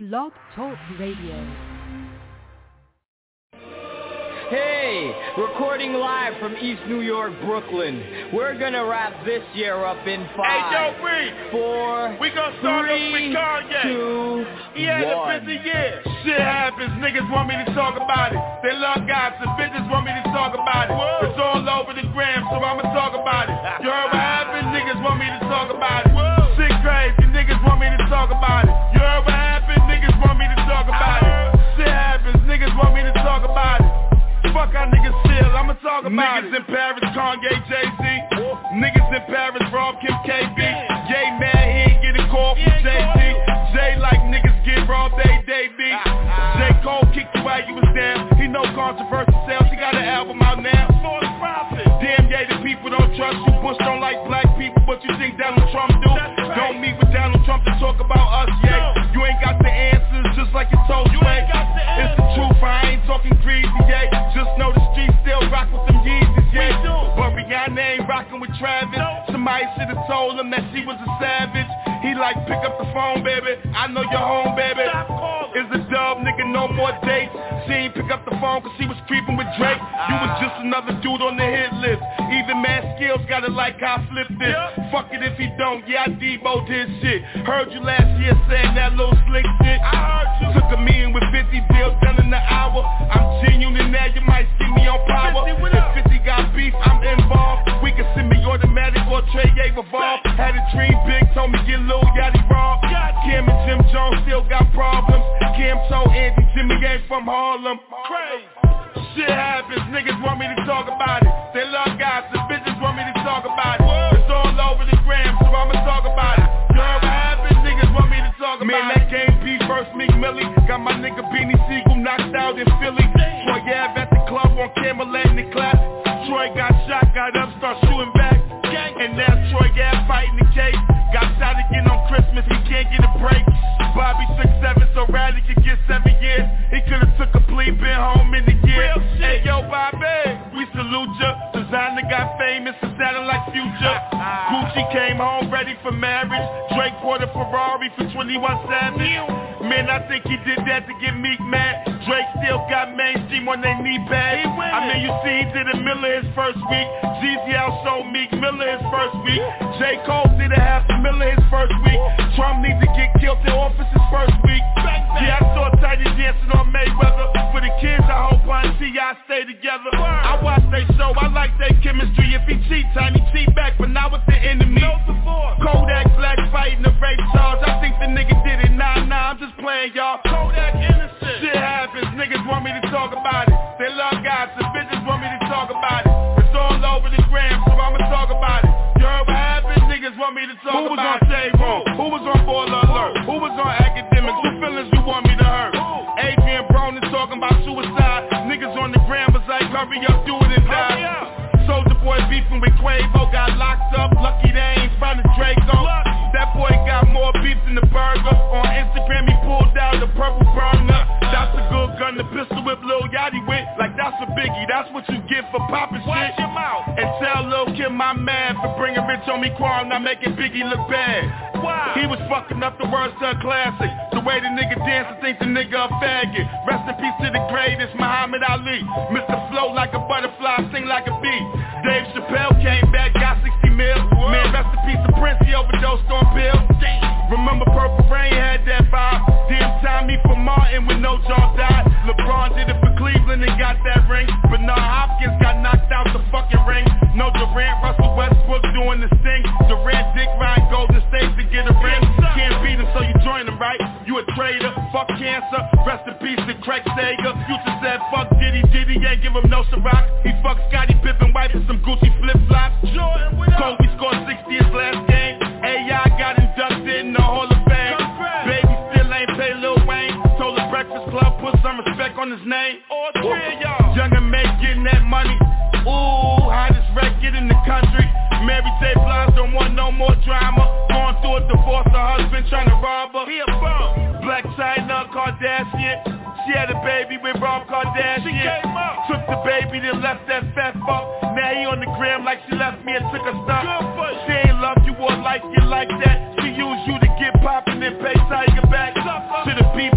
Blog Talk Radio. Hey, recording live from East New York, Brooklyn. We're gonna wrap this year up in 5, hey, yo, Reed, 4, we gonna start 3, off with Kanye. 2, he had 1. a busy year. Shit happens, niggas want me to talk about it. They love gossip, bitches want me to talk about it. Whoa. It's all over the gram, so I'ma talk about it. You heard what happened? Niggas want me to talk about it. Whoa. Shit crazy, niggas want me to talk about it. You heard what happened? Niggas want me to talk about it. Shit happens, niggas want me to talk about it. Fuck how niggas feel, I'ma talk about niggas in Paris, Kanye, Jay-Z. Niggas in Paris, Rob, Kim, KB. Yay mad, he ain't get a call from Jay-Z. Jay like niggas get robbed, they be. J. Cole kicked you out, you was down. He know controversial sales, he got an album out now. Damn, yeah, the people don't trust you. Bush don't like black people, but you think Donald Trump do? Don't meet with Donald Trump to talk about us, yeah. You ain't got the answers, just like you told you ain't. It's the truth, I ain't talking greasy, yeah. Just know the streets still rock with them Yeezys, yeah. But Rihanna ain't rocking with Travis. Somebody should've told him that she was a savage. He like, pick up the phone, baby. I know you're home, baby. It's a dub, nigga, no more dates. She ain't pick up the phone cause she was creeping with Drake. You was just another dude on the hit list. Even Mad Skills gotta like how I flipped this. Fuck it if he don't, yeah, I Debo'd his shit. Heard you last year saying that little slick shit. I heard you. Took a million with 50 deals done in an hour. I'm genuine now, you might see me on power. If 50 got beef, I'm involved. We can send me automatic or Trey A revolve. Had a dream big, told me get Lil Yachty robbed. Cam and Jim Jones still got problems. Cam told Andy Jimmy ain't from Harlem. Crazy. Shit happens, niggas want me to talk about it. They love gossip, bitches want me to talk about it. It's all over the gram, so I'ma talk about it. You know what happens, niggas want me to talk about it. Man, that game B first Meek Millie. Got my nigga Beanie Siegel knocked out in Philly. Troy Ave at the club on camera letting it clap. Troy got shot, got up, start shooting back. And now Troy Ave fighting the case. Got shot again on Christmas, he can't get a break. Bobby took 7, so Riley could get 7 years. He could've took a plea, been home in the year. Hey yo, Bobby, we salute ya. Designer got famous and sounded like Future. Gucci came home ready for marriage. Drake bought a Ferrari for 21 Savage. Man, I think he did that to get Meek mad. Drake still got mainstream on their knee pads. I mean, you see he did a Miller his first week. Jeezy outsold Meek Miller his first week. J. Cole did a $500,000 his first week. Trump needs to get killed in office his first week. Yeah, I saw Tiny dancing on Mayweather. For the kids, I hope I see y'all stay together. I watch they show, I like their chemistry. If he cheat, Tiny cheat back, but not with the enemy. Kodak Black fighting the rape charge. I think the nigga did it. Nah, I'm just playing, y'all. Kodak innocent. Shit happens, niggas want me to talk about it. They love gossip, bitches want me to talk about it. It's all over the gram, so I'ma talk about it. You heard what happened? Niggas want me to talk about it. Who was on J-Roll? Who was on Baller Alert? Who was on Academics? Who feelings you want me to hurt? Adrian Broner talking about suicide. Niggas on the gram was like, hurry up, do it and die. Soulja Boy beefing with Quavo, got locked up. Lucky they ain't found a Draco. That boy got more beef than the burger. On Instagram he pulled out the purple burner. That's a good gun, the pistol whip Lil Yachty with. Like that's a biggie, that's what you get for popping shit. And tell Lil Kim I'm mad for bringing Rich on me Quan, not making Biggie look bad. He was fucking up the words to a classic. The way the nigga dance, I think the nigga a faggot. Rest in peace to the greatest, Muhammad Ali. Mr. Flow like a butterfly, sing like a bee. Dave Chappelle came back, got 60 mil. Man, rest in peace to Prince, he overdosed on pills. Remember Purple Rain had that vibe. Damn Tommy for Martin when no John died. LeBron did it for Cleveland and got that ring. Bernard Hopkins got knocked out the fucking ring. No Durant, Russell Westbrook doing this thing. Durant, Dick Ryan, Golden State to get a ring. Can't beat him, so you join him, right? You a traitor, fuck cancer. Rest in peace to Craig Sager. Future said fuck Diddy ain't give him no Ciroc. He fucked Scottie Pippen, wife with some Gucci flip-flops. Kobe scored 60 his last game. AI got inducted in the Hall of Fame. Baby still ain't pay Lil Wayne. Told the Breakfast Club put some respect on his name. All 3 of y'all. Young and May getting that money. Ooh, hottest record in the country. Mary J. Blige don't want no more drama. Going through a divorce, her husband trying to rob her. He a bum. Black China Kardashian. She had a baby with Rob Kardashian. She came up. Took the baby, then left that fat fuck. Now he on the gram like she left me and took a stuff. She ain't love you or like you like that. She used you to get poppin' and pay Tiger back. To the people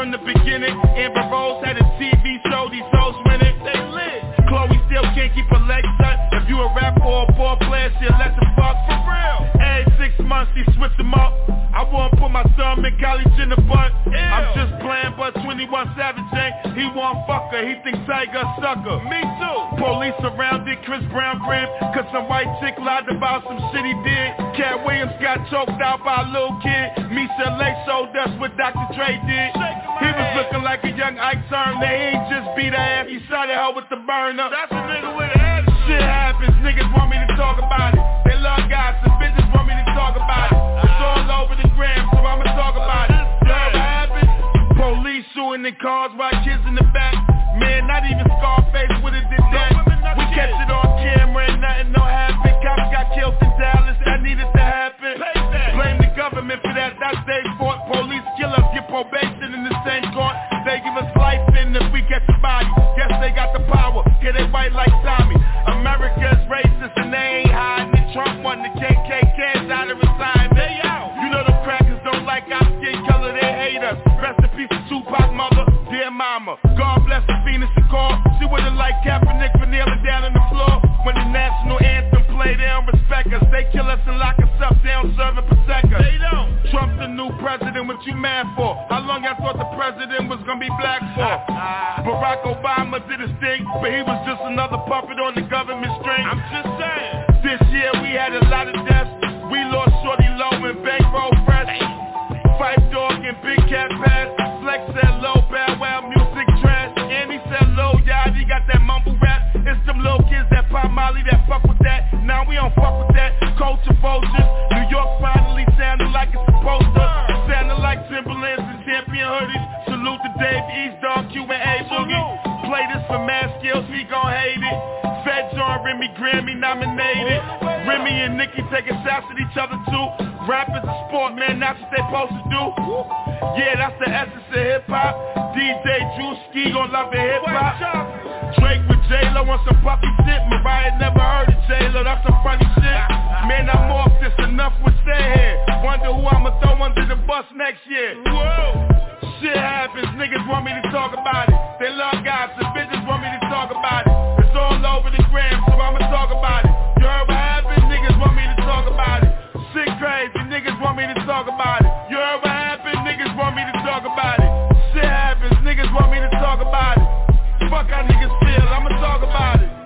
from the beginning. Amber Rose had a TV show, these hoes winning. They lit. Chloe still can't keep her legs shut. If you a rapper or a ball player, she'll let the fuck for real. Every 6 months she switch them up. I won't put my son in college in the butt. I'm just playing, but 21 Savage ain't. He won't fuck her, he thinks Tiger sucker. Me too. Police surrounded Chris Brown crib, cause some white chick lied about some shit he did. Cat Williams got choked out by a little kid. Misha Lake showed us what Dr. Dre did. He was looking like a young Ike Turner. He ain't just beat her ass, he shot at her with the burner. That's a nigga with an ass. Shit happens, niggas want me to talk about it. They love guys, the bitches want me to talk about it. It's all over the gram, so I'ma talk about it. You know what happened? Police shooting in cars while kids in the back. Man, not even Scarface would've did that. We catch it on camera and nothing don't happen. Cops got killed in Dallas, that needed to happen. Blame the government for that, that's their fault. Police kill us, get probation in the same court. They give us life in if we catch the body. Guess they got the power, yeah they white like Tommy. America's racist and they ain't hiding it. Trump won the KKK's out of retirement. They out. You know the crackers don't like our skin color, they hate us. Rest in peace to Tupac mother, dear mama. God bless the Phoenix and call. She would've liked Kaepernick for kneeling down on the floor. When the national anthem play, they don't respect us. They kill us and lock us up, they don't serve and protect us. They don't. Trump's the new president, what you mad for? How long y'all thought the president was gonna be black for? Barack Obama did his thing, but he was just another puppet on the government string. I'm just saying. This year we had a lot of deaths. We lost Shorty Low and Bankroll Fresh. Fight Dog and Big Cat Pass. Flex said low, Bow Wow, music trash. And he said low, y'all, he got that mumble rap. It's them little kids that pop Molly that fuck with that. Now we don't fuck with that. Culture vultures. New York finally sounded like it's supposed to. Sounded like Timberlands and Champion hoodies. Salute to Dave East Dog, Q and A Boogie. Play this for Mad Skills, he gon' hate it. Fed John Remy Grammy nominated. Remy and Nicki taking shots at each other too. Rap is a sport, man, that's what they supposed to do. Yeah, that's the essence of hip-hop. DJ Drewski gon' love the hip-hop. Drake with J-Lo on some puppy shit. Mariah never heard of J-Lo, that's some funny shit. Man, I'm off this, enough with say here. Wonder who I'ma throw under the bus next year. Whoa. Shit happens, niggas want me to talk about it. They love guys, the bitches want me to talk about it. It's all over the gram, so I'ma talk about it. You heard what happened? Niggas want me to talk about it. Shit crazy, niggas want me to talk about it. You heard what happened? Niggas want me to talk about it. Shit happens, niggas want me to talk about it. Fuck how niggas feel, I'ma talk about it.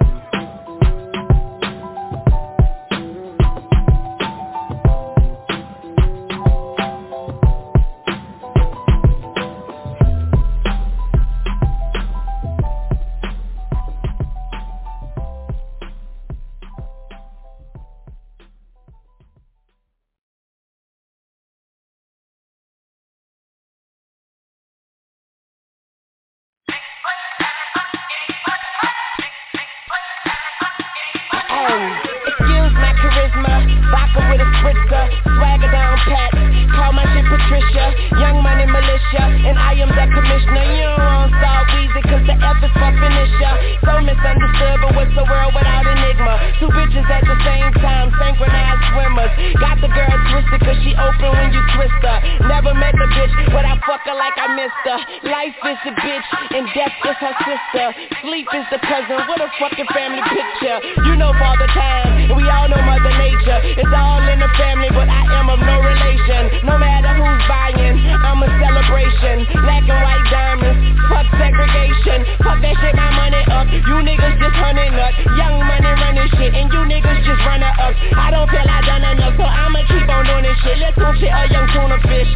Vodka with a spritzer, swagger down pat. Call my shit Patricia, Young Money Militia, and I am the commissioner. You don't want to start Weezy, cause the F is for finisher. So misunderstood, but what's the world without enigma? Two bitches at the same time, synchronized swimmers. Got the girl twisted, cause she open when you twist her. Never met the bitch, but I fuck her like I missed her. Life is the bitch, and death is her sister. Sleep is the cousin, what a fucking family picture. You know Father Time, and we all know Mother Nature. It's all in the family, but I am of no relation. No matter who's buying, I'm a celebration. Black and white diamonds, fuck segregation. Fuck that shit, my money up. You niggas just hunting up. Young Money running shit, and you niggas just runner up. I don't feel I done enough, so I'ma keep on doing this shit. Let's go shit a young tuna fish.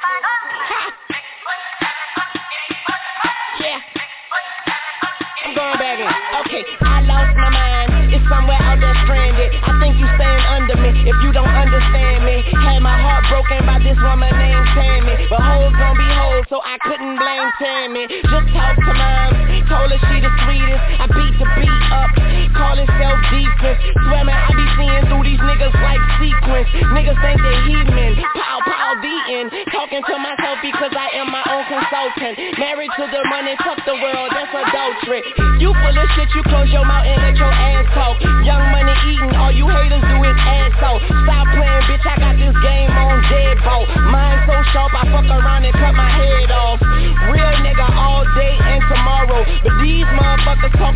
Yeah. I'm going back in. Okay, I lost my mind. It's somewhere out there stranded. I think you staying under me if you don't understand me. Had my heart broken by this woman named Tammy, but hoes gon' be hoes, so I couldn't blame Tammy. Just talk to moms, told her she the sweetest. I beat the beat up, call it self-defense. Swear man, I be seeing through these niggas like sequence. Niggas think they heathen, pow pow beating. Talking to myself because I am my own consultant. Married to the money, fuck the world, that's adultery. You full of shit, you close your mouth and let your ass talk. Young Money eating, all you haters do is asshole. Stop playing, bitch, I got this game on deadbolt. Mine so sharp, I fuck around and cut my head off. Real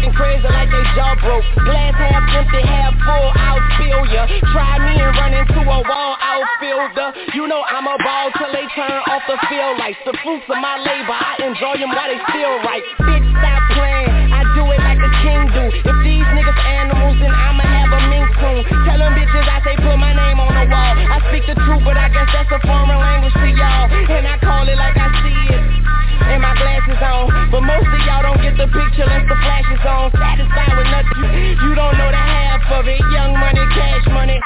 acting crazy like they jaw broke. Glass half empty, half full, I'll spill ya. Try me and run into a wall, outfielder. You know I'm a ball till they turn off the field lights. The fruits of my labor, I enjoy them while they still right. Bitch, stop playing, I do it like the king do. If these niggas animals, then I'ma have a mink soon. Tell them bitches I say put my name on the wall. I speak the truth, but I guess that's a foreign language to y'all. And I call it like I see it, and my glasses on. But most of y'all don't get the picture unless the flash is on. Satisfied with nothing, you don't know the half of it. Young money, cash money.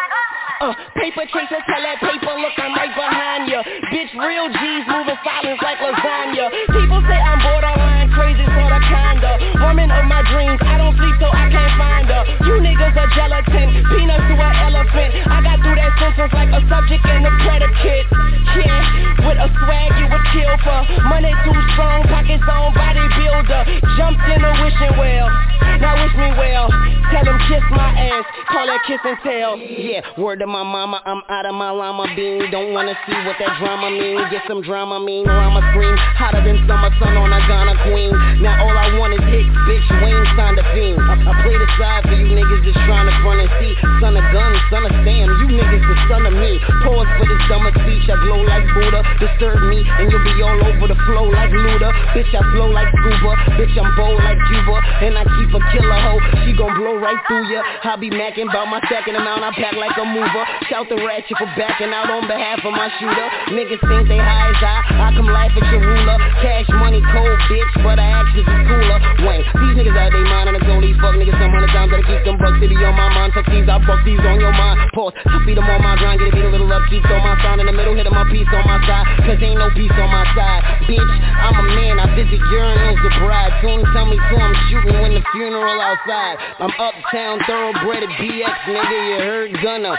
Paper chaser, tell that paper, look, I'm right behind ya. Bitch, real G's moving silence like lasagna. People say I'm borderline crazy, sorta kinda. Woman of my dreams, I don't sleep so I can't find her. You niggas are gelatin, peanuts to an elephant. I got through that sentence like a subject and a predicate. Yeah, with a swag you would kill for. Money too strong, pockets on bodybuilder. Jumped in a wishing well, now wish me well. Tell them kiss my ass, call that kiss and tell. Yeah, word to my mama, I'm out of my llama bean. Don't wanna see what that drama mean. Get some drama mean, or I'ma scream hotter than summer sun on a Ghana queen. Now all I want is hits, bitch, Wayne signed a fiend. I play the side for you niggas just trying to front and see. Son of gun, son of Sam, you niggas the son of me. Pause for this dumber speech, I glow like Buddha. Disturb me, and you'll be all over the flow like Luda. Bitch, I flow like scuba, bitch, I'm bold like Cuba. And I keep a killer hoe, she gon' blow right through ya. I be macking about my stacking amount, I pack like a mover. Shout the ratchet for backing out on behalf of my shooter. Niggas think they high as I come laugh at your ruler. Cash money cold, bitch, but our actions is cooler. Wayne, these niggas out they mind, and I told these fuck niggas some 100 times that I keep them bucks to be on my mind. Fuck these, I fuck these on your mind. Pause, I feed them on my grind, get a beat a little upkeep. Throw my sound in the middle, hit them my piece on my side. Cause ain't no peace on my side. Bitch, I'm a man, I visit urinals with bride. Soon tell me so I'm shooting when the funeral outside. I'm uptown, thoroughbred at BX, nigga, you heard Gunna.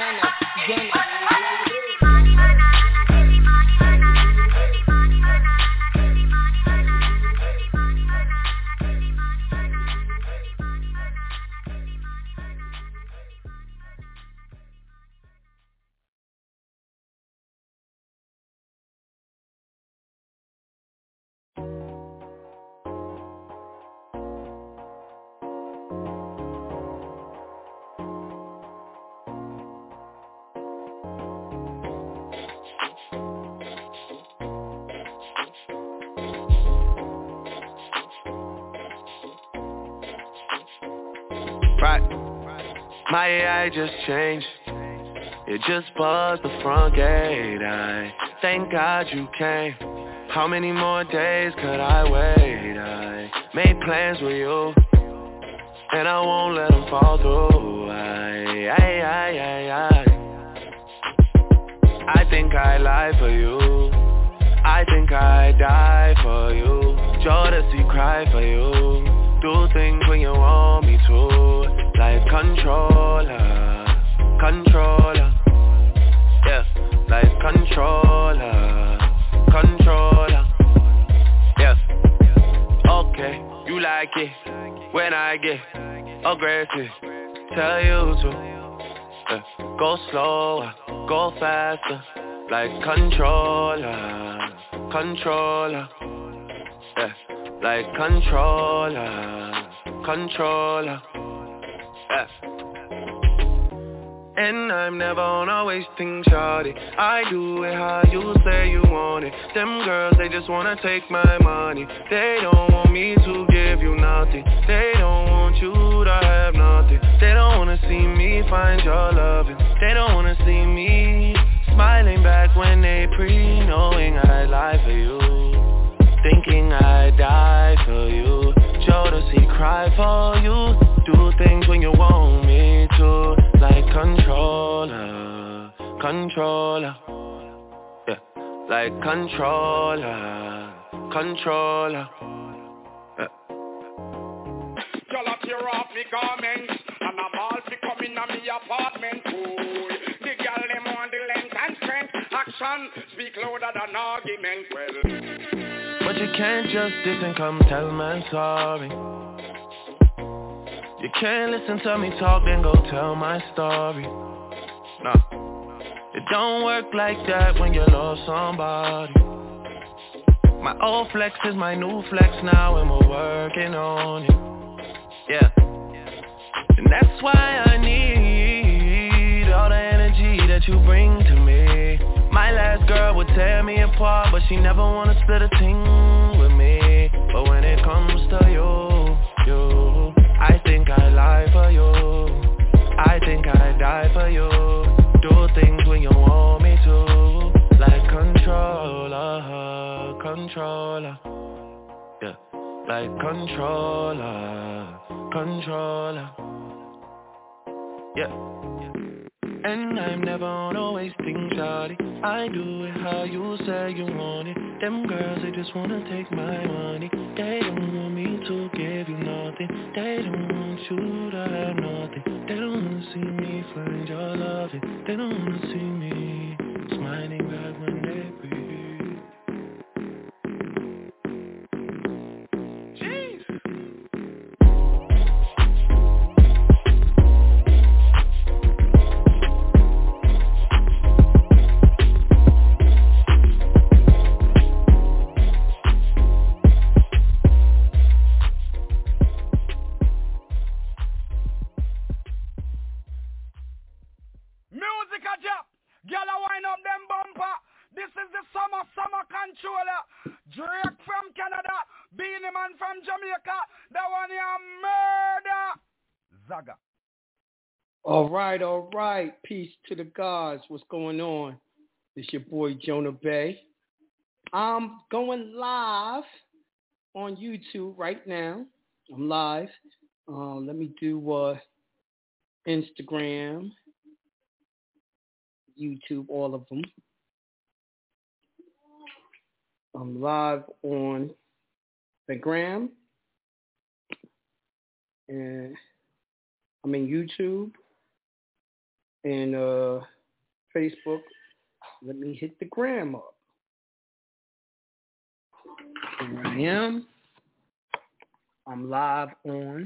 My AI just changed. It just buzzed the front gate. I thank God you came. How many more days could I wait? I made plans with you, and I won't let them fall through. I think I lie for you. I think I die for you. Jodeci cry for you. Do things when you want me to. Like controller, yeah, like controller, yeah. Okay, you like it when I get aggressive. Tell you to go slower, go faster. Like controller, yeah, like controller. And I'm never on a wasting shawty. I do it how you say you want it. Them girls, they just wanna take my money. They don't want me to give you nothing. They don't want you to have nothing. They don't wanna see me find your loving. They don't wanna see me smiling back when they knowing I lie for you, thinking I die for you. Jodeci cry for you. Do things when you want me to. Like controller, yeah, like controller, yeah. Y'all up tear off me garments, and I'm all fi come in a me apartment. Ooh, the girl them on the length and strength. Action speak louder than argument. Well, but you can't just diss and come tell man sorry. You can't listen to me talk, then go tell my story. Nah, it don't work like that when you love somebody. My old flex is my new flex now, and we're working on it. Yeah. And that's why I need all the energy that you bring to me. My last girl would tear me apart, but she never wanna split a thing with me. But when it comes to you, I think I lie for you. I think I die for you. Do things when you want me to. Like controller. Yeah, like controller. Yeah. And I'm never on a wasting shawty. I do it how you say you want it. Them girls, they just wanna take my money. They don't want me to give you nothing. They don't want you to have nothing. They don't wanna see me find your loving. They don't wanna see me smiling back when they breathe. Jeez. Music a drop, gyal a wind up them bumper. This is the summer controller. Drake from Canada, Beanie Man from Jamaica. That one here murder. Zaga. All right. Peace to the gods. What's going on? It's your boy Jonah Bey. I'm going live on YouTube right now. I'm live. Let me do Instagram, YouTube, all of them. I'm live on Instagram, and I'm in YouTube and Facebook. Let me hit the gram up. Here I am. I'm live on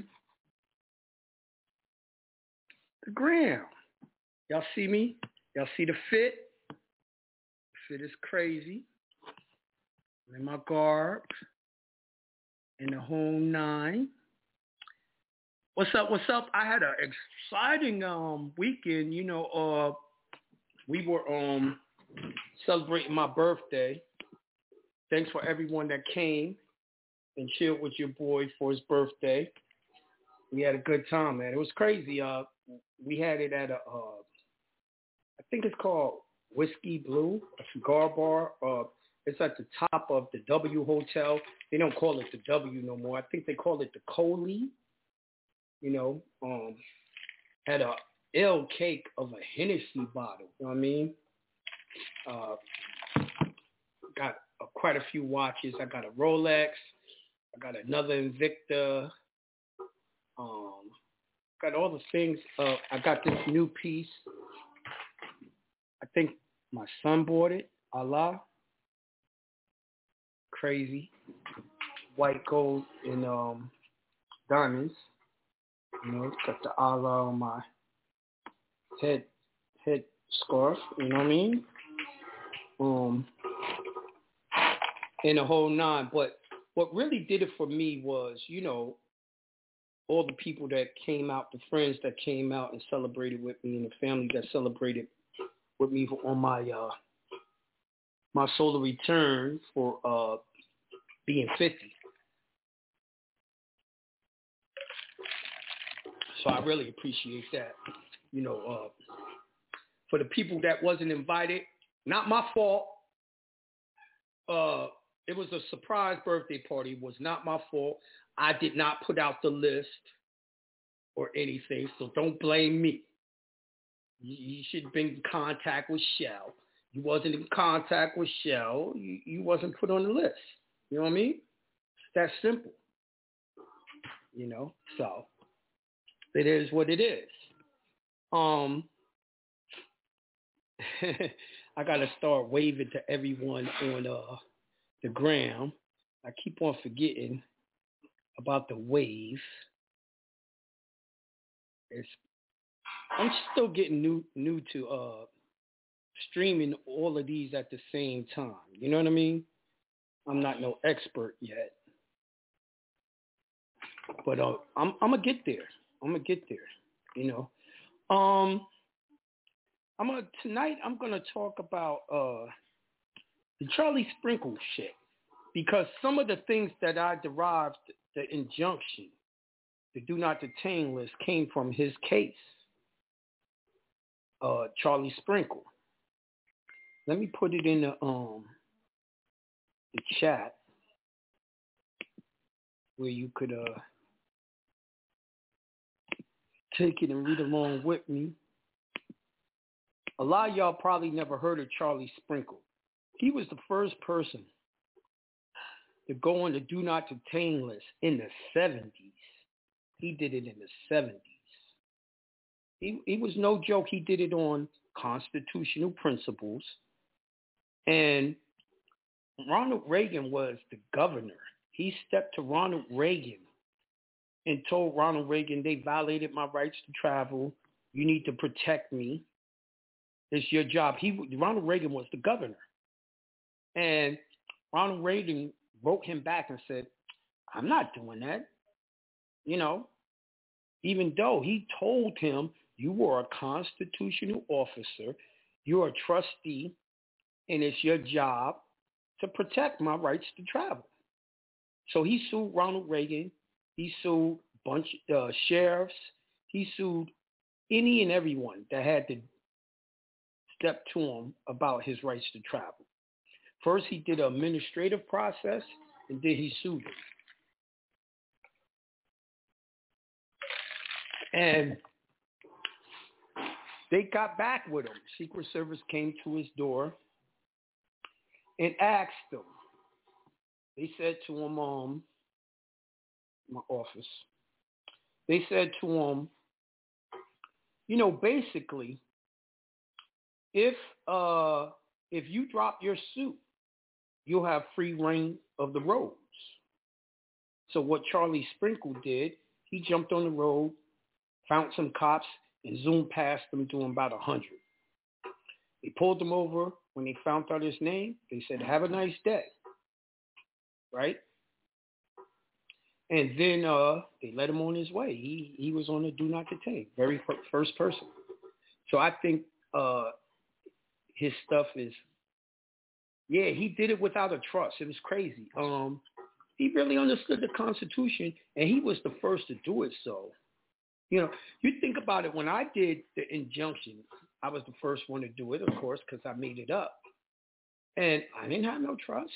the gram. Y'all see me? Y'all see the fit? Fit is crazy. I'm in my garb. In the whole 9. What's up? I had an exciting weekend. You know, we were celebrating my birthday. Thanks for everyone that came and chilled with your boy for his birthday. We had a good time, man. It was crazy. We had it at I think it's called Whiskey Blue, a cigar bar. It's at the top of the W Hotel. They don't call it the W no more. I think they call it the Coley. You know, had a L cake of a Hennessy bottle. You know what I mean? Got quite a few watches. I got a Rolex. I got another Invicta. Got all the things. I got this new piece. I think my son bought it. Allah. Crazy. White gold and diamonds. You know, got the Allah on my head scarf. You know what I mean? And the whole 9. But what really did it for me was, you know, all the people that came out, the friends that came out and celebrated with me, and the family that celebrated with me on my my solar return for being 50. So I really appreciate that. You know, for the people that wasn't invited, not my fault. It was a surprise birthday party. It was not my fault. I did not put out the list or anything, so don't blame me. You should have been in contact with Shell. You wasn't in contact with Shell. You wasn't put on the list. You know what I mean? It's that simple. You know, so it is what it is. I gotta start waving to everyone on the gram. I keep on forgetting about the wave. I'm still getting new to streaming all of these at the same time. You know what I mean? I'm not no expert yet. But I'm gonna get there. You know. Tonight I'm gonna talk about the Charlie Sprinkle shit, because some of the things that I derived the injunction, the do not detain list, came from his case, Charlie Sprinkle. Let me put it in the chat where you could take it and read along with me. A lot of y'all probably never heard of Charlie Sprinkle. He was the first person to go on the do not detain list in the 70s. He did it in the 70s. He was no joke. He did it on constitutional principles. And Ronald Reagan was the governor. He stepped to Ronald Reagan and told Ronald Reagan, they violated my rights to travel. You need to protect me. It's your job. Ronald Reagan was the governor. And Ronald Reagan wrote him back and said, I'm not doing that. You know, even though he told him, you were a constitutional officer, you're a trustee, and it's your job to protect my rights to travel. So he sued Ronald Reagan. He sued a bunch of sheriffs. He sued any and everyone that had to step to him about his rights to travel. First, he did an administrative process, and then he sued him. And they got back with him. Secret Service came to his door and asked him. They said to him, my office, they said to him, you know, basically, if you drop your suit, you'll have free reign of the roads. So what Charlie Sprinkle did, he jumped on the road, found some cops, and zoomed past them doing about 100. They pulled him over. When they found out his name, they said, have a nice day. Right? And then they let him on his way. He was on a do not detain, very first person. So I think his stuff is, yeah, he did it without a trust. It was crazy. He really understood the Constitution, and he was the first to do it. So, you know, you think about it. When I did the injunction, I was the first one to do it, of course, because I made it up. And I didn't have no trust.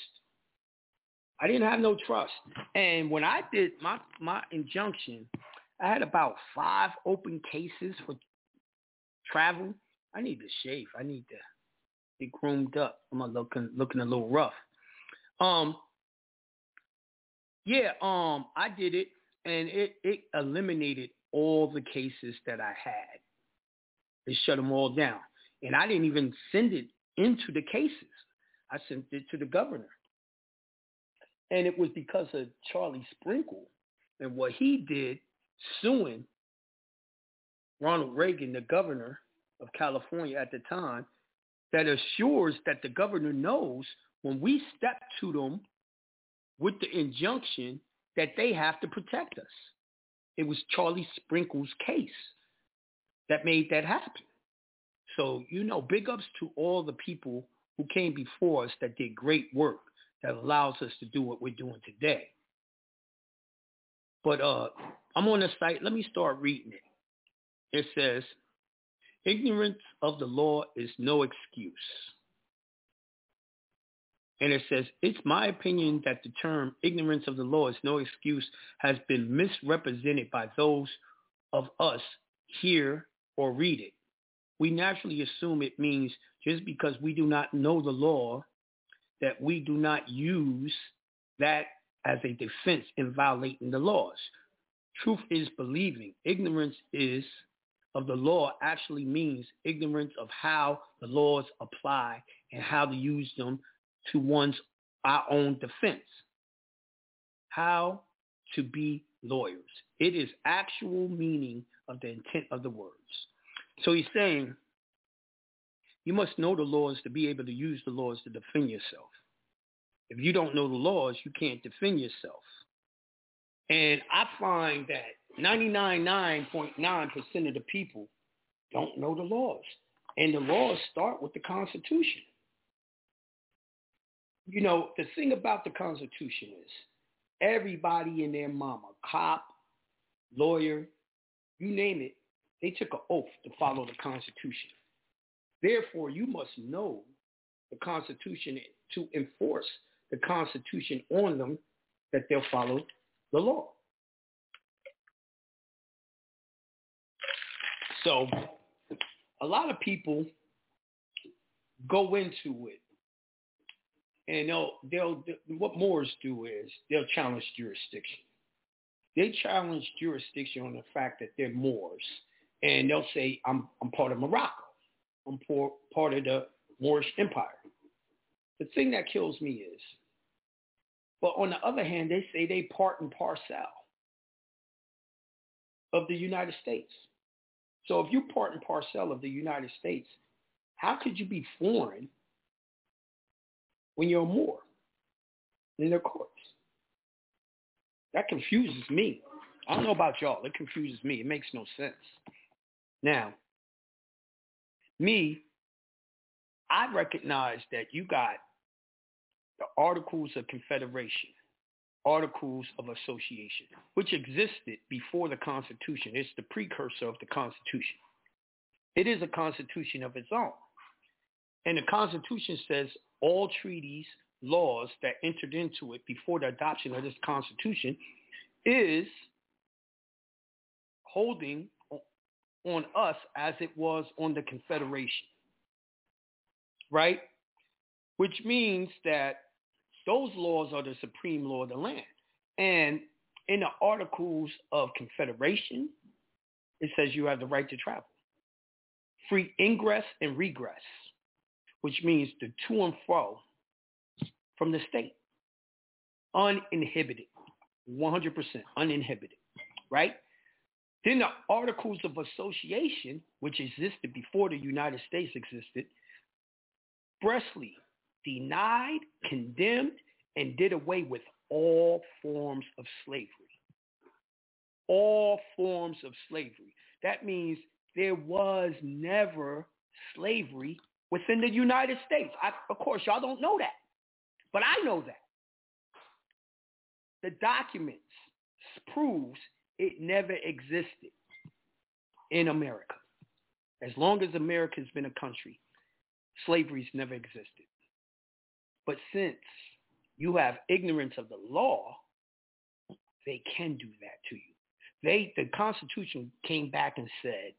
And when I did my injunction, I had about 5 open cases for travel. I need to shave. I need to get groomed up. I'm looking a little rough. I did it, and it eliminated all the cases that I had. They shut them all down. And I didn't even send it into the cases. I sent it to the governor. And it was because of Charlie Sprinkle and what he did suing Ronald Reagan, the governor of California at the time, that assures that the governor knows when we step to them with the injunction that they have to protect us. It was Charlie Sprinkle's case that made that happen. So, you know, big ups to all the people who came before us that did great work that allows us to do what we're doing today. But I'm on the site. Let me start reading it. It says, ignorance of the law is no excuse. And it says, it's my opinion that the term ignorance of the law is no excuse has been misrepresented by those of us hear or read it. We naturally assume it means just because we do not know the law, that we do not use that as a defense in violating the laws. Truth is believing. Ignorance of the law actually means ignorance of how the laws apply and how to use them to our own defense. How to be lawyers. It is actual meaning of the intent of the words. So he's saying, you must know the laws to be able to use the laws to defend yourself. If you don't know the laws, you can't defend yourself. And I find that 99.9% of the people don't know the laws. And the laws start with the Constitution. You know, the thing about the Constitution is everybody and their mama, cop, lawyer, you name it, they took an oath to follow the Constitution. Therefore, you must know the Constitution to enforce the Constitution on them, that they'll follow the law. So a lot of people go into it, and they'll what Moors do is they'll challenge jurisdiction. They challenge jurisdiction on the fact that they're Moors, and they'll say, I'm part of Morocco. I'm part of the Moorish Empire. The thing that kills me is, but on the other hand, they say they part and parcel of the United States. So if you're part and parcel of the United States, how could you be foreign when you're a Moor in their courts? That confuses me. I don't know about y'all. It confuses me. It makes no sense. Now, me, I recognize that you got the Articles of Confederation, Articles of Association, which existed before the Constitution. It's the precursor of the Constitution. It is a constitution of its own. And the Constitution says all treaties, laws that entered into it before the adoption of this Constitution is holding on us as it was on the Confederation, right? Which means that those laws are the supreme law of the land. And in the Articles of Confederation, it says you have the right to travel. Free ingress and regress, which means the to and fro from the state. Uninhibited, 100% uninhibited, right? Then the Articles of Association, which existed before the United States existed, expressly denied, condemned, and did away with all forms of slavery. All forms of slavery. That means there was never slavery within the United States. Of course, y'all don't know that, but I know that. The documents proves it never existed in America. As long as America's been a country, slavery's never existed. But since you have ignorance of the law, they can do that to you. The Constitution came back and said,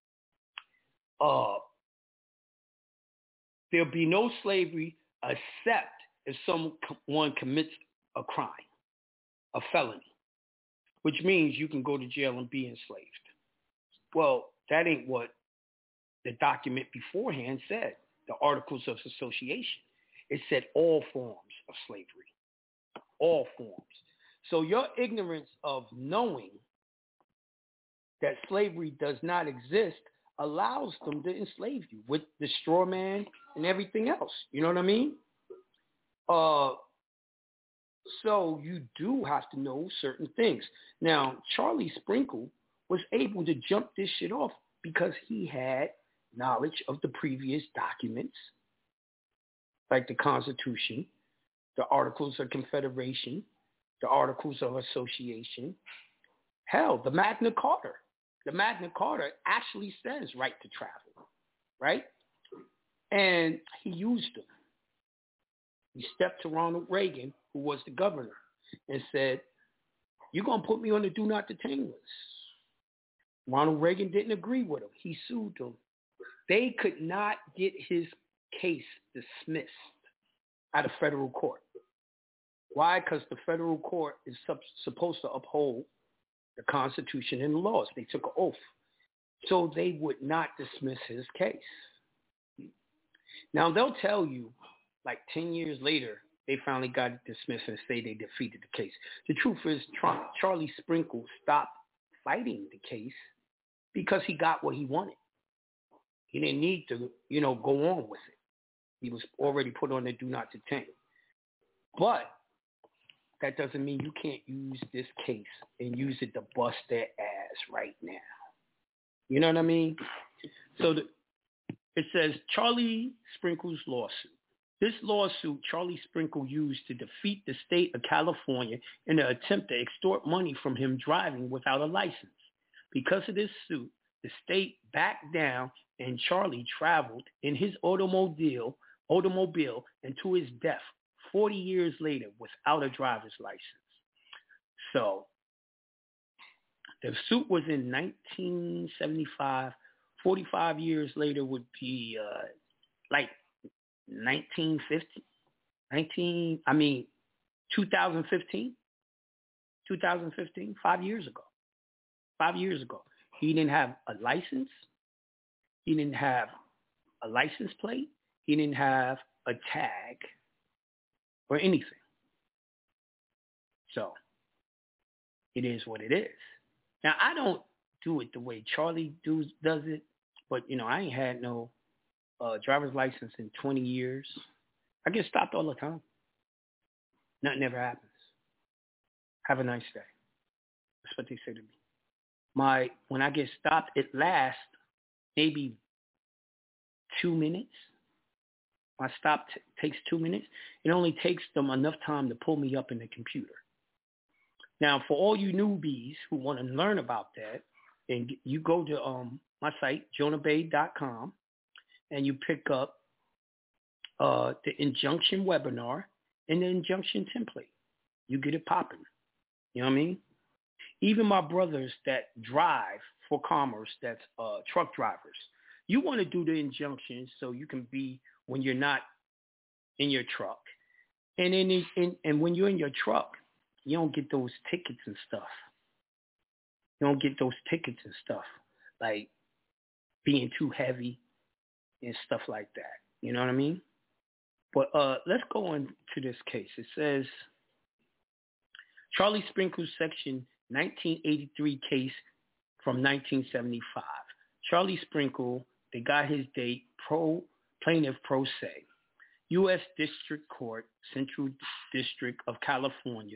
there'll be no slavery except if someone commits a crime, a felony, which means you can go to jail and be enslaved. Well, that ain't what the document beforehand said, the Articles of Association. It said all forms of slavery, all forms. So your ignorance of knowing that slavery does not exist allows them to enslave you with the straw man and everything else. You know what I mean? So you do have to know certain things. Now, Charlie Sprinkle was able to jump this shit off because he had knowledge of the previous documents, like the Constitution, the Articles of Confederation, the Articles of Association. Hell, the Magna Carta. The Magna Carta actually says right to travel, right? And he used them. He stepped to Ronald Reagan, who was the governor, and said, you're going to put me on the do not detain list. Ronald Reagan didn't agree with him. He sued them. They could not get his case dismissed out of federal court. Why? Because the federal court is supposed to uphold the Constitution and the laws. They took an oath. So they would not dismiss his case. Now, they'll tell you, like 10 years later, they finally got it dismissed and say they defeated the case. The truth is, Charlie Sprinkle stopped fighting the case because he got what he wanted. He didn't need to, go on with it. He was already put on the do not detain. But that doesn't mean you can't use this case and use it to bust their ass right now. You know what I mean? So it says Charlie Sprinkle's lawsuit. This lawsuit Charlie Sprinkle used to defeat the state of California in an attempt to extort money from him driving without a license. Because of this suit, the state backed down and Charlie traveled in his automobile until his death 40 years later without a driver's license. So the suit was in 1975. 45 years later would be like 2015. 2015, 5 years ago. 5 years ago. He didn't have a license. He didn't have a license plate. He didn't have a tag or anything. So it is what it is. Now, I don't do it the way Charlie does it, but, you know, I ain't had no driver's license in 20 years. I get stopped all the time. Nothing ever happens. Have a nice day. That's what they say to me. When I get stopped, it lasts maybe 2 minutes. My stop takes 2 minutes. It only takes them enough time to pull me up in the computer. Now, for all you newbies who want to learn about that, and you go to my site, jonahbey.com, and you pick up the injunction webinar and the injunction template. You get it popping. You know what I mean? Even my brothers that drive for commerce, that's truck drivers, you want to do the injunctions so you can be when you're not in your truck. And when you're in your truck, you don't get those tickets and stuff. You don't get those tickets and stuff, like being too heavy and stuff like that. You know what I mean? But let's go on to this case. It says, Charlie Sprinkle Section 1983 case from 1975. Charlie Sprinkle, they got his date, plaintiff pro se. U.S. District Court, Central District of California,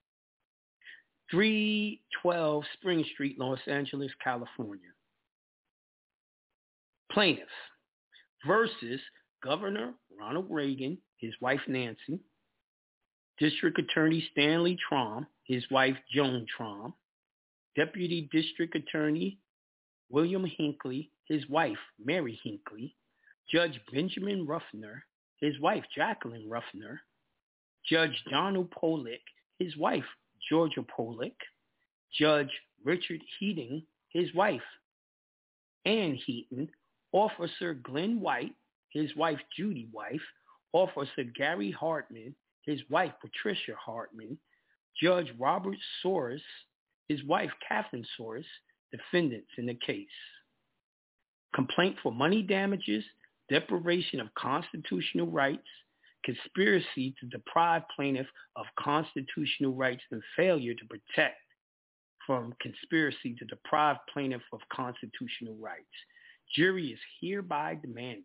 312 Spring Street, Los Angeles, California. Plaintiff versus Governor Ronald Reagan, his wife Nancy, District Attorney Stanley Traum, his wife Joan Traum, Deputy District Attorney William Hinckley, his wife Mary Hinckley, Judge Benjamin Ruffner, his wife Jacqueline Ruffner, Judge Donald Polick, his wife Georgia Polick, Judge Richard Heating, his wife Ann Heaton, Officer Glenn White, his wife Judy White, Officer Gary Hartman, his wife Patricia Hartman, Judge Robert Soros, his wife Kathleen Soros, defendants in the case. Complaint for money damages, deprivation of constitutional rights, conspiracy to deprive plaintiff of constitutional rights and failure to protect from conspiracy to deprive plaintiff of constitutional rights. Jury is hereby demanded.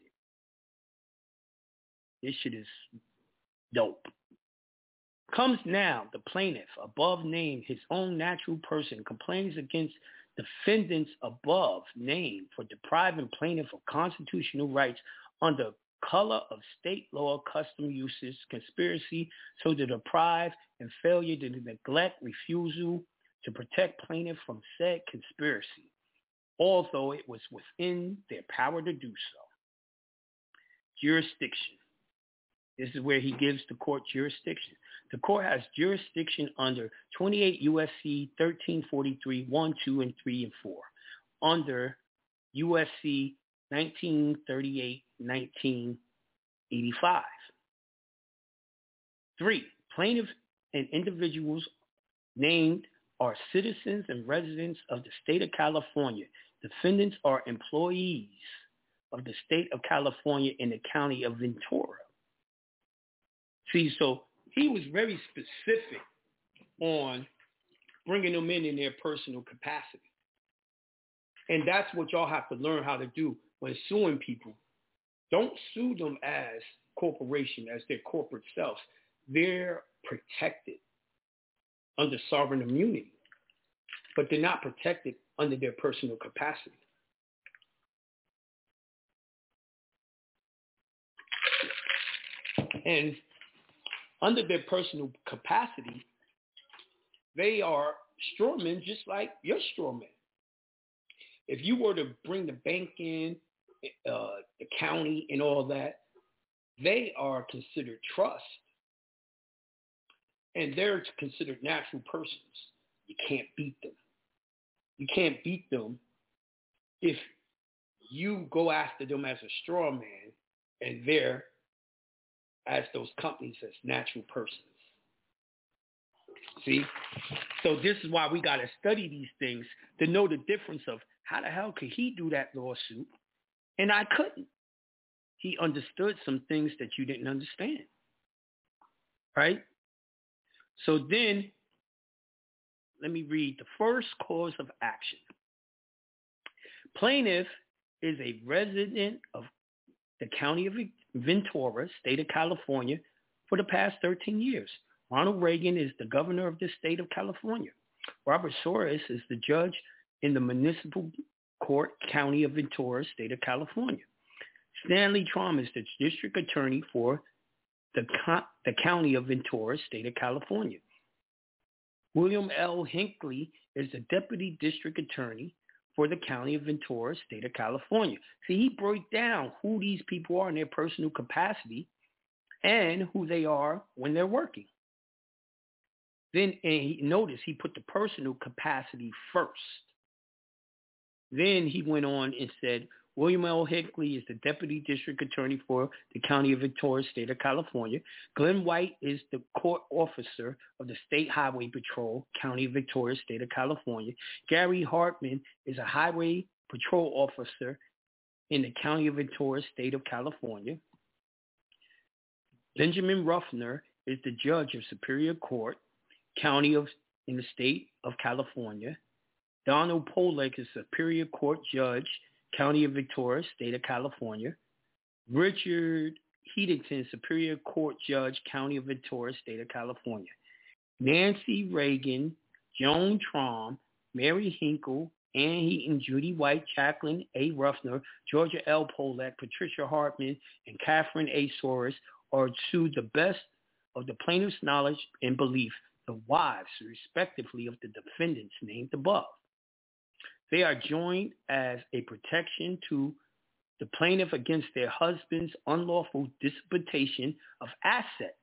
This shit is dope. Comes now, the plaintiff, above named, his own natural person, complains against defendants above named for depriving plaintiff of constitutional rights under color of state law, custom uses, conspiracy so to deprive and failure to neglect, refusal to protect plaintiff from said conspiracy, although it was within their power to do so. Jurisdiction. This is where he gives the court jurisdiction. The court has jurisdiction under 28 U.S.C. 1343, 1, 2, and 3, and 4. Under U.S.C. 1938, 1985. 3. Plaintiffs and individuals named are citizens and residents of the state of California. Defendants are employees of the state of California in the county of Ventura. See, so he was very specific on bringing them in their personal capacity. And that's what y'all have to learn how to do when suing people. Don't sue them as corporation, as their corporate selves. They're protected. under sovereign immunity, but they're not protected under their personal capacity. And under their personal capacity, they are strawmen just like your strawmen. If you were to bring the bank in, the county and all that, they are considered trust. And they're considered natural persons. You can't beat them. You can't beat them if you go after them as a straw man and they're as those companies as natural persons. See? So this is why we got to study these things to know the difference of how the hell could he do that lawsuit and I couldn't. He understood some things that you didn't understand. Right? So then, let me read the first cause of action. Plaintiff is a resident of the county of Ventura, state of California, for the past 13 years. Ronald Reagan is the governor of the state of California. Robert Soros is the judge in the municipal court, county of Ventura, state of California. Stanley Traum is the district attorney for the county of Ventura, state of California. William L. Hinckley is the deputy district attorney for the county of Ventura, state of California. See, he broke down who these people are in their personal capacity and who they are when they're working. Then, and notice he put the personal capacity first. Then he went on and said, William L. Hinckley is the deputy district attorney for the county of Ventura, state of California. Glenn White is the court officer of the State Highway Patrol, county of Ventura, state of California. Gary Hartman is a highway patrol officer in the county of Ventura, state of California. Benjamin Ruffner is the judge of Superior Court, county of in the state of California. Donald Polek is Superior Court judge, county of Ventura, state of California. Richard Heatington, Superior Court judge, county of Ventura, state of California. Nancy Reagan, Joan Traum, Mary Hinkle, Ann Heaton, Judy White, Jacqueline A. Ruffner, Georgia L. Polek, Patricia Hartman, and Catherine A. Soros are, to the best of the plaintiff's knowledge and belief, the wives, respectively, of the defendants named above. They are joined as a protection to the plaintiff against their husband's unlawful dissipatation of assets,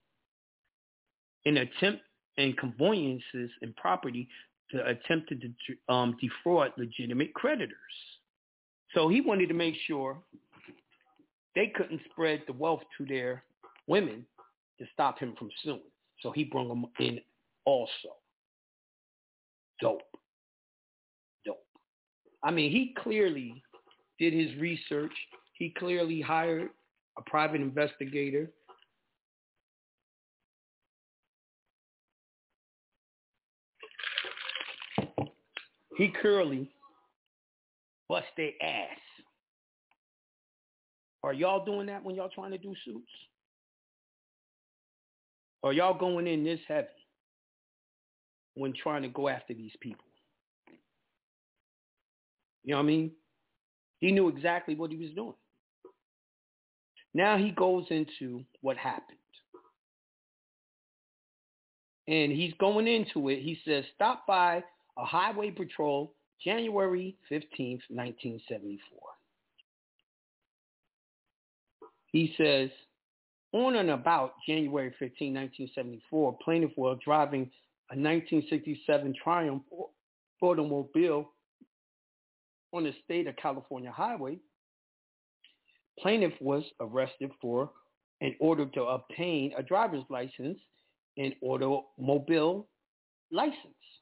in attempt and conveyances and property to attempt to defraud legitimate creditors. So he wanted to make sure they couldn't spread the wealth to their women to stop him from suing. So he brought them in also. Dope. I mean, he clearly did his research. He clearly hired a private investigator. He clearly bust their ass. Are y'all doing that when y'all trying to do suits? Are y'all going in this heavy when trying to go after these people? You know what I mean? He knew exactly what he was doing. Now he goes into what happened. And he's going into it. He says, stop by a highway patrol January 15th, 1974. He says, on and about January 15, 1974, plaintiff was driving a 1967 Triumph automobile on the state of California highway. Plaintiff was arrested for and ordered to obtain a driver's license and automobile license.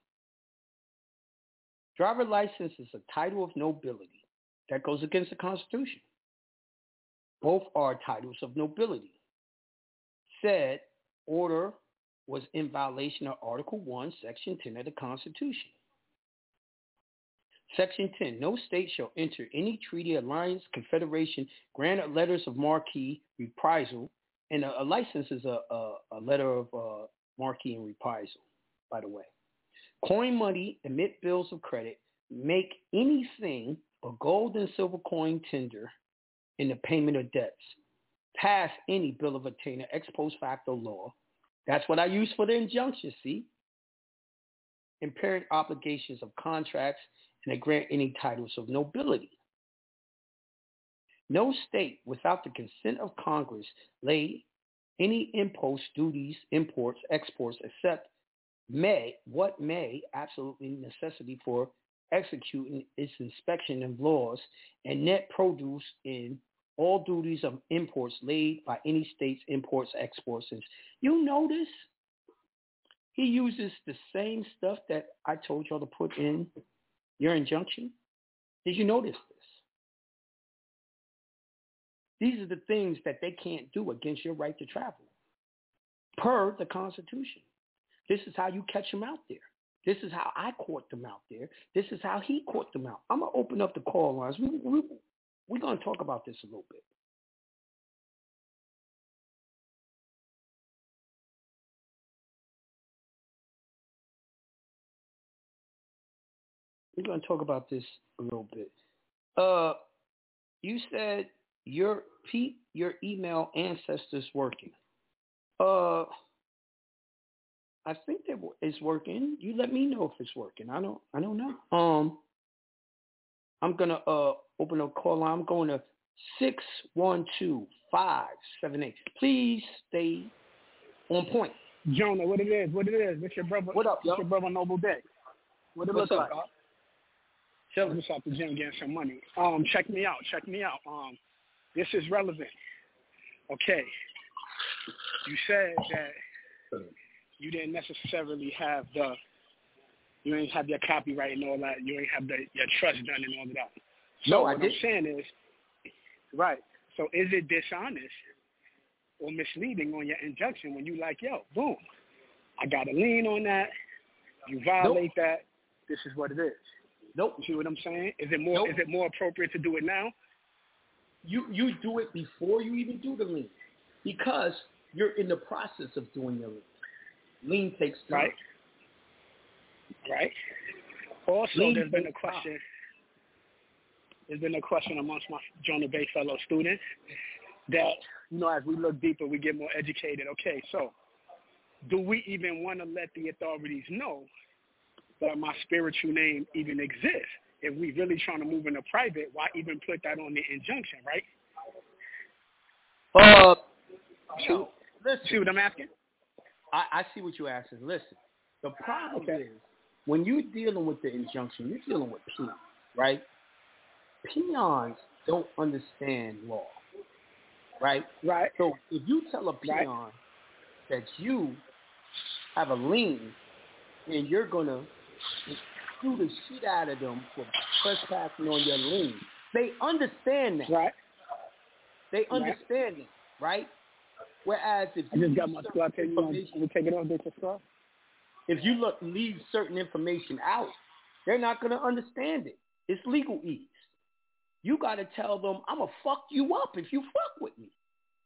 Driver license is a title of nobility that goes against the Constitution. Both are titles of nobility. Said order was in violation of Article 1, Section 10 of the Constitution. Section 10, no state shall enter any treaty, alliance, confederation, grant letters of marque, reprisal, and a license is a letter of marque and reprisal. by the way. Coin money, emit bills of credit, make anything but gold and silver coin tender in the payment of debts, pass any bill of attainder, ex post facto law. That's what I use for the injunction, see? Impaired obligations of contracts, and they grant any titles of nobility. No state without the consent of Congress lay any imposts, duties, imports, exports, except what may absolutely necessity for executing its inspection of laws and net produce in all duties of imports laid by any state's imports, exports. And you notice he uses the same stuff that I told y'all to put in your injunction. Did you notice this? These are the things that they can't do against your right to travel per the Constitution. This is how you catch them out there. This is how I caught them out there. This is how he caught them out. I'm going to open up the call lines. We're going to talk about this a little bit. We're going to talk about this a little bit. You said your email ancestors working. I think that it's working. You let me know if it's working. I don't know. I'm gonna open a call line. I'm going to 612-578. Please stay on point. Jonah, what it is? What's your brother? What up, yo? What's your brother Noble Day? What it look like? Chilling. I'm just out the gym getting some money. Check me out. This is relevant. Okay. You said that you didn't necessarily have you ain't have your copyright and all that. You ain't have your trust done and all of that. So what I'm saying is, right. So is it dishonest or misleading on your injunction when you like, yo, boom, I got a lien on that. You violate that. This is what it is. Nope. You see what I'm saying? Is it more? Is it more appropriate to do it now? You do it before you even do the lien, because you're in the process of doing your lien. Lien takes time. Right. Also, there's been a question amongst my Jonah Bay fellow students that, as we look deeper, we get more educated. Okay, so do we even want to let the authorities know that my spiritual name even exists? If we really trying to move into private, why even put that on the injunction, right? See what I'm asking? I see what you're asking. Listen, the problem is when you're dealing with the injunction, you're dealing with peons, right? Peons don't understand law, right? Right. So if you tell a peon that you have a lien and you're going to sue the shit out of them for trespassing on your lien, they understand that. Right. They understand it, right? Whereas if you I just got my squad tape, you take it off, get your squad? If you leave certain information out, they're not going to understand it. It's legal ease. You got to tell them, I'm going to fuck you up if you fuck with me.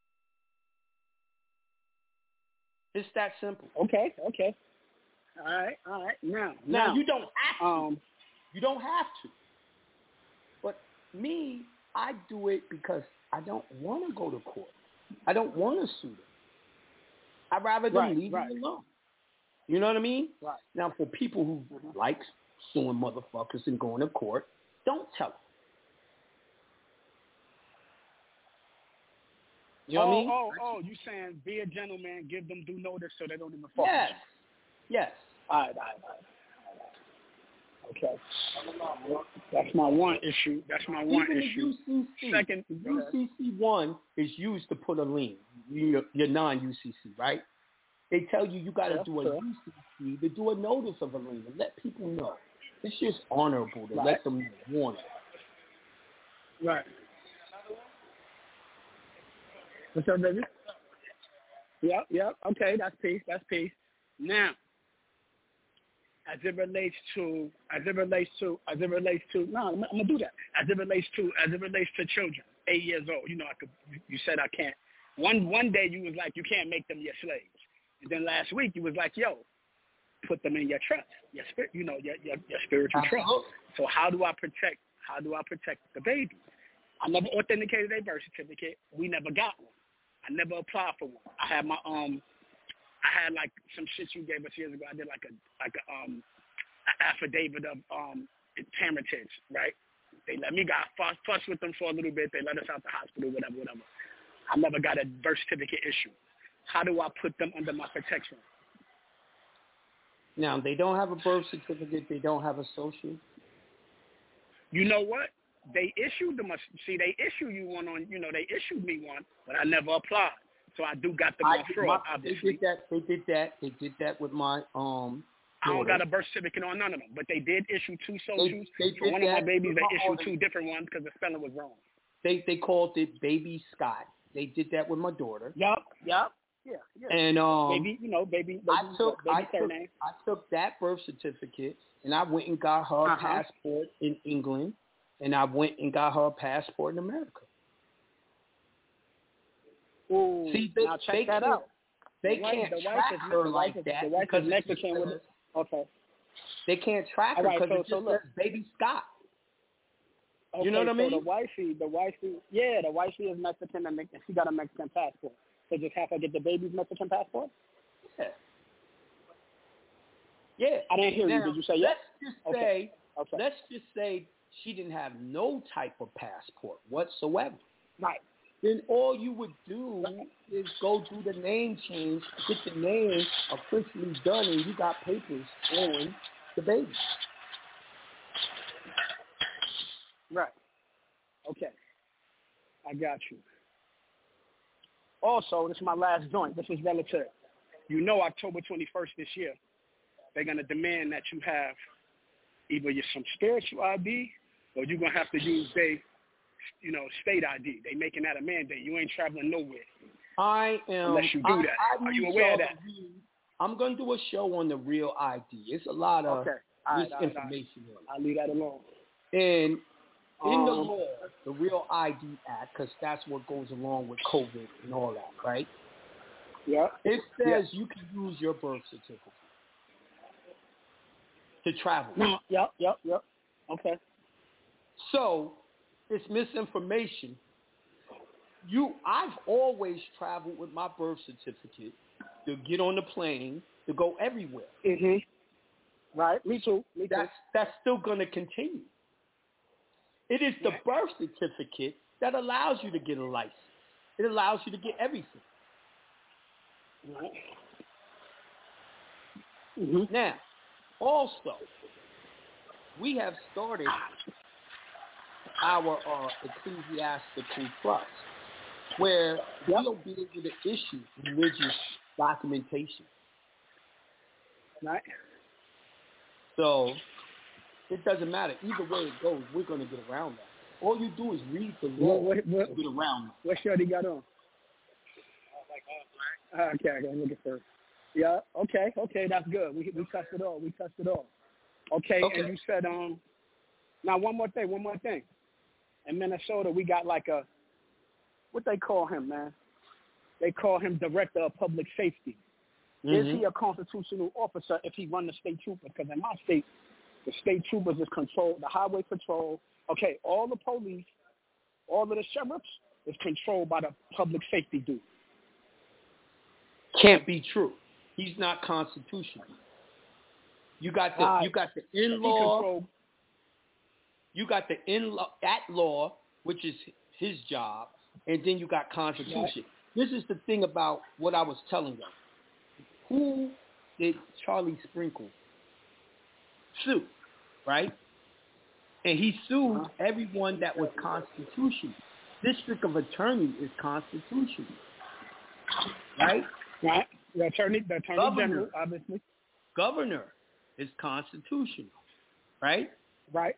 It's that simple. Okay. All right. Now you don't have to. You don't have to. But me, I do it because I don't want to go to court. I don't want to sue them. I'd rather them leave me alone. You know what I mean? Right. Now, for people who like suing motherfuckers and going to court, don't tell them. You know what I mean? You saying be a gentleman, give them due notice so they don't even fuck Yes. with you. Yes. All right. Okay. That's my one issue. Even the UCC. Second, UCC 1 is used to put a lien. Your non-UCC, right? They tell you got to do a UCC to do a notice of a lien and let people know. It's just honorable to let them warn it. Right. What's up, baby? Yep. Okay, that's peace. Now, as it relates to, I'm gonna do that. As it relates to children, 8 years old. You said I can't. One day you was like, you can't make them your slaves. And then last week you was like, yo, put them in your trust, your spirit, you know, your spiritual trust. So how do I protect the baby? I never authenticated a birth certificate. We never got one. I never applied for one. I had my I had like some shit you gave us years ago. I did like a affidavit of parentage, right? They let me fuss with them for a little bit. They let us out the hospital, whatever. I never got a birth certificate issue. How do I put them under my protection? Now, they don't have a birth certificate. They don't have a social. You know what? They issued them. They issue you one on. You know, they issued me one, but I never applied. So I do got them on fraud. Obviously, They did that with my I don't got a birth certificate on none of them, but they did issue 2 socials. For one of my babies, they issued 2 different ones because the spelling was wrong. They called it Baby Scott. They did that with my daughter. Yup. Yeah. And baby I took surname. I took that birth certificate and I went and got her passport in England, and I went and got her passport in America. Ooh, see, now check that out. They can't track her like that because Mexican with it. Okay. They can't track her because it just says Baby Scott. Okay, you know what I mean? So the wifey is Mexican and she got a Mexican passport. So just have her get the baby's Mexican passport? Yeah. I didn't hear you. Did you say yes? Let's just say she didn't have no type of passport whatsoever. Right. Then all you would do is go do the name change, get the name officially done, and you got papers on the baby. Right. Okay. I got you. Also, this is my last joint. This is relative. You know, October 21st this year, they're going to demand that you have either some spiritual ID or you're going to have to use state ID. They making that a mandate. You ain't traveling nowhere. Unless you do that. Are you aware of that? I'm going to do a show on the real ID. It's a lot of misinformation on it. I'll leave that alone. And in the law, the Real ID Act, because that's what goes along with COVID and all that, right? Yeah. It says you can use your birth certificate to travel. Yep. Okay. So it's misinformation. I've always traveled with my birth certificate to get on the plane to go everywhere. Mm-hmm. Right. Me too. That's still going to continue. It is the birth certificate that allows you to get a license. It allows you to get everything. Right. Mm-hmm. Now, also, we have started our ecclesiastical trust, where we'll be able to issue religious documentation. Right. So it doesn't matter. Either way it goes, we're going to get around that. All you do is read the law to get around it. What shirt he got on? Okay, I'm looking for it. Yeah, okay, that's good. We touched it all. Okay, and you said, now one more thing. In Minnesota, we got like what they call him, man? They call him Director of Public Safety. Mm-hmm. Is he a constitutional officer if he run the state trooper? Because in my state, the state troopers is controlled, the highway patrol. Okay, all the police, all of the sheriffs is controlled by the public safety dude. Can't be true. He's not constitutional. You got the in-law. You got the in-law at law, which is his job, and then you got Constitution. Right. This is the thing about what I was telling you. Who did Charlie Sprinkle sue, right? And he sued everyone that was constitutional. District of Attorney is constitutional, right? Right. The attorney general, obviously. Governor is constitutional, right? Right.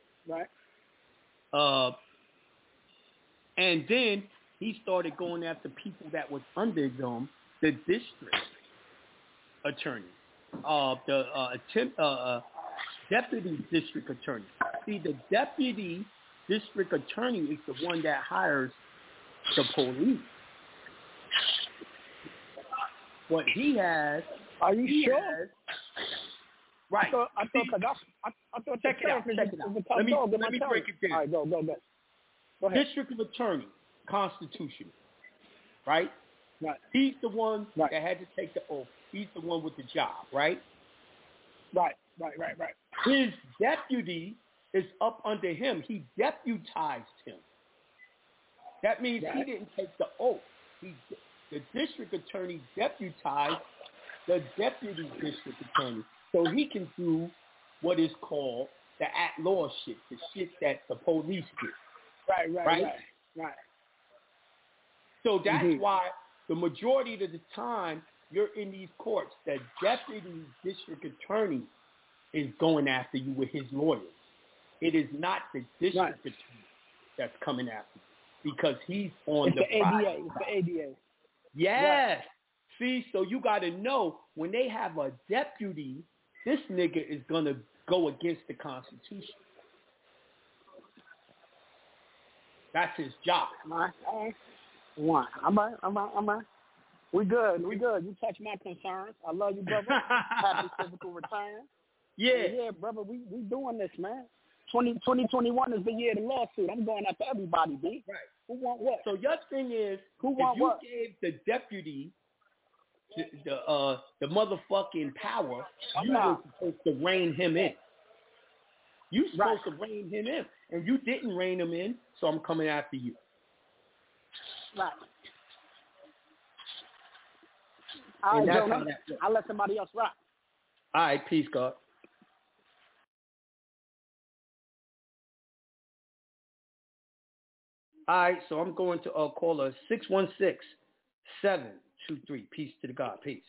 And then he started going after people that was under them, the district attorney, deputy district attorney. See, the deputy district attorney is the one that hires the police. What he has... Are you sure? Right. I thought check it out. Let me break it down. All right, go. Go ahead. District of Attorney, constitutional, right? Right. He's the one that had to take the oath. He's the one with the job, right? Right. His deputy is up under him. He deputized him. That means he didn't take the oath. The district attorney deputized the deputy district attorney. So he can do what is called the at-law shit, the shit that the police do. Right. So that's why the majority of the time you're in these courts, the deputy district attorney is going after you with his lawyers. It is not the district attorney that's coming after you because he's on the ADA. It's the ADA. Yes. Right. See, so you got to know when they have a deputy, this nigga is going to go against the Constitution. That's his job. All right. I'm right. We good. You touch my concerns. I love you, brother. Happy physical return. Yeah, brother. We doing this, man. 2021 is the year of the lawsuit. I'm going after everybody, B. Right. Who want what? So your thing is, who want what? Gave the deputy the motherfucking power, you were supposed to rein him in. You supposed to rein him in, and you didn't rein him in, so I'm coming after you. Right. All right, Jonah, I'll let somebody else rock. All right, peace, God. All right, so I'm going to call her 616-723. Peace to the God. Peace.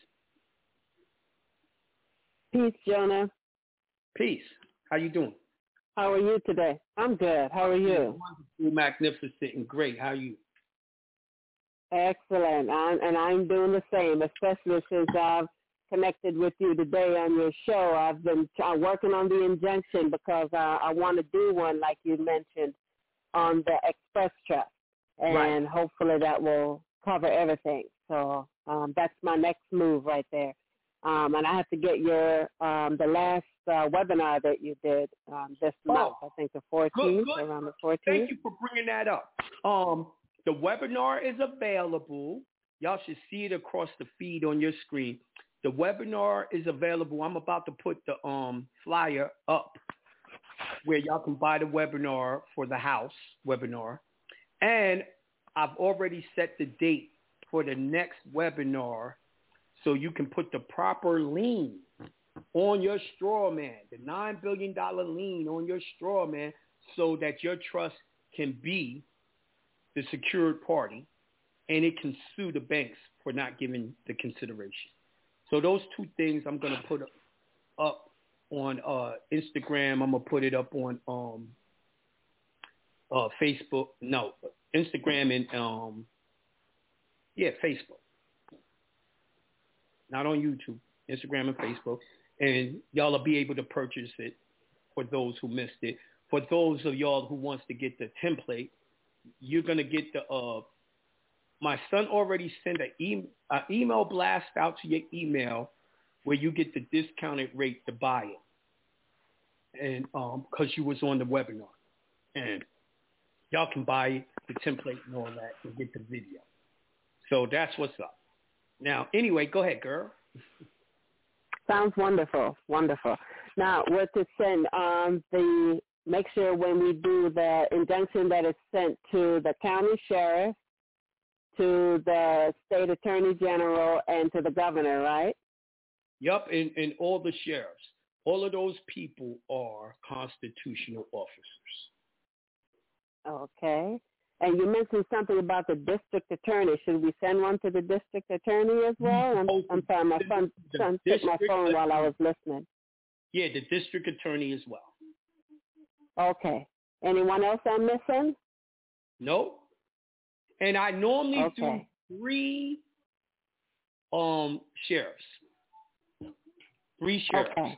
Peace, Jonah. Peace. How you doing? How are you today? I'm good. How are you? Wonderful, magnificent, and great. How are you? Excellent. I'm doing the same, especially since I've connected with you today on your show. I've been working on the injunction because I want to do one, like you mentioned, on the Express Trust. And hopefully that will cover everything. So that's my next move right there. And I have to get your the last webinar that you did this month. I think the 14th, around the 14th. Thank you for bringing that up. The webinar is available. Y'all should see it across the feed on your screen. The webinar is available. I'm about to put the flyer up where y'all can buy the webinar for the house webinar. And I've already set the date for the next webinar so you can put the proper lien on your straw man, the $9 billion lien on your straw man, so that your trust can be the secured party and it can sue the banks for not giving the consideration. So those two things I'm going to put up on Instagram. I'm going to put it up on Facebook. No, Instagram and Facebook. Not on YouTube, Instagram and Facebook. And y'all will be able to purchase it for those who missed it. For those of y'all who wants to get the template, you're going to get the, my son already sent an email blast out to your email where you get the discounted rate to buy it. And because you was on the webinar. And y'all can buy the template and all that and get the video. So that's what's up. Now, anyway, go ahead, girl. Sounds wonderful. Wonderful. Now, what to send, make sure when we do the injunction that is sent to the county sheriff, to the state attorney general, and to the governor, right? Yep, and all the sheriffs. All of those people are constitutional officers. Okay. And you mentioned something about the district attorney. Should we send one to the district attorney as well? I'm sorry, my son took my phone while I was listening. Yeah, the district attorney as well. Okay. Anyone else I'm missing? No. And I normally do 3 sheriffs. 3 sheriffs.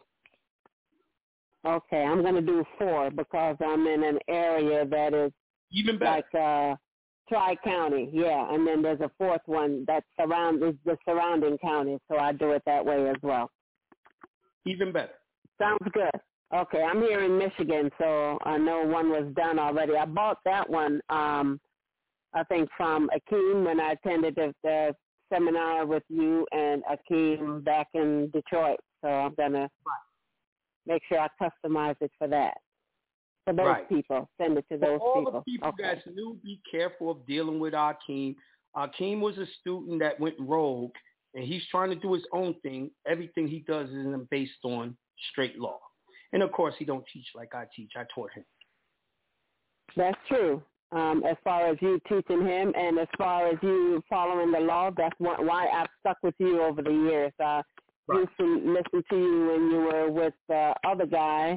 Okay, I'm going to do 4 because I'm in an area that is even better. Like Tri-County, yeah. And then there's a 4th one that is the surrounding counties, so I do it that way as well. Even better. Sounds good. Okay, I'm here in Michigan, so I know one was done already. I bought that one, I think, from Akeem when I attended the seminar with you and Akeem back in Detroit. So I'm going to make sure I customize it for that. For those people. Send it to those people. For all the people that's new, be careful of dealing with Akeem. Akeem was a student that went rogue, and he's trying to do his own thing. Everything he does isn't based on straight law. And, of course, he don't teach like I teach. I taught him. That's true. As far as you teaching him and as far as you following the law, that's why I've stuck with you over the years. I used to listen to you when you were with the other guy,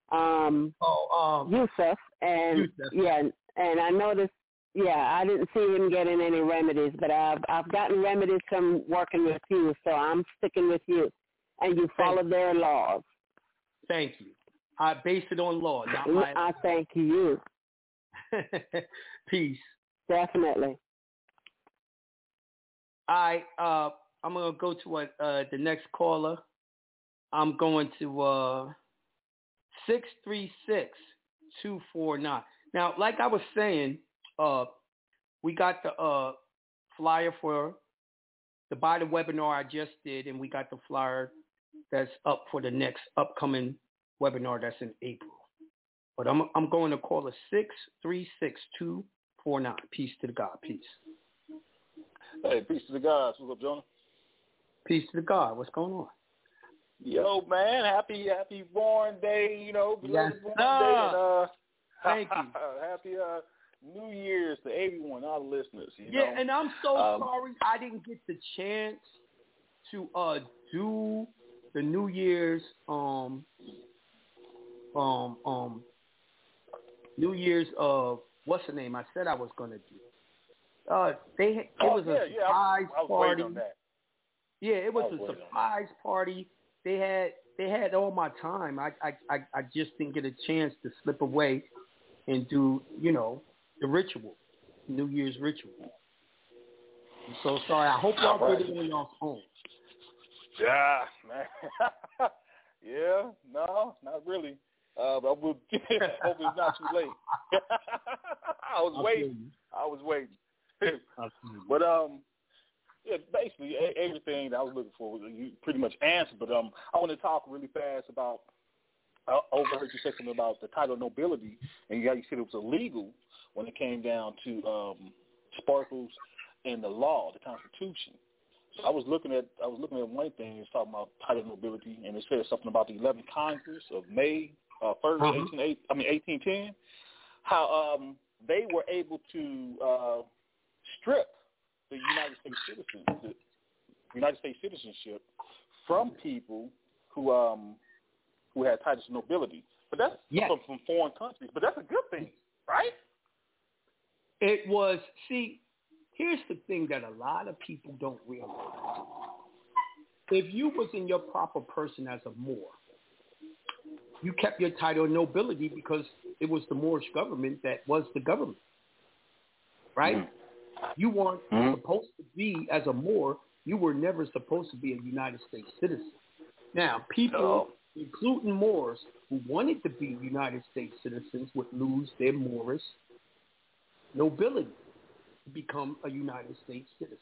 Yusuf. And, and I noticed, I didn't see him getting any remedies, but I've gotten remedies from working with you, so I'm sticking with you. And you follow their laws. Thank you. I base it on law, not my... I thank you. Peace. Definitely. I'm going to go to the next caller. I'm going to 636-249. Now, like I was saying, we got the flyer for the Buy the webinar I just did, and we got the flyer that's up for the next upcoming webinar that's in April. But I'm going to call it 636-249. Peace to the God. Peace. Hey, peace to the gods. What's up, Jonah? Peace to the God. What's going on? Yo, man, happy born day, belated Yes, born day. And, thank you. Happy New Year's to everyone, all the listeners. And I'm so sorry I didn't get the chance to do the New Year's New Year's what's the name? I said I was gonna do. It was a surprise party. On that. Yeah, it was a surprise party. They had all my time. I just didn't get a chance to slip away and do, the ritual, New Year's ritual. I'm so sorry. I hope y'all did it when y'all's home. Yeah, man. Yeah, no, not really. But I would hope it's not too late. I was waiting. But basically everything that I was looking for you pretty much answered. But I want to talk really fast about. I overheard you say something about the title of nobility, and you said it was illegal when it came down to sparkles and the law, the Constitution. So I was looking at one thing. It's talking about title of nobility, and it said something about the 11th Congress of May 1st, 1810. How they were able to strip the United States citizenship from people who had titles of nobility. But that's from foreign countries. But that's a good thing, right? It was. See, here's the thing that a lot of people don't realize. If you was in your proper person as a Moor, you kept your title of nobility because it was the Moorish government that was the government, right? Mm-hmm. You weren't supposed to be, as a Moor, you were never supposed to be a United States citizen. Now, people, including Moors, who wanted to be United States citizens would lose their Moorish nobility to become a United States citizen.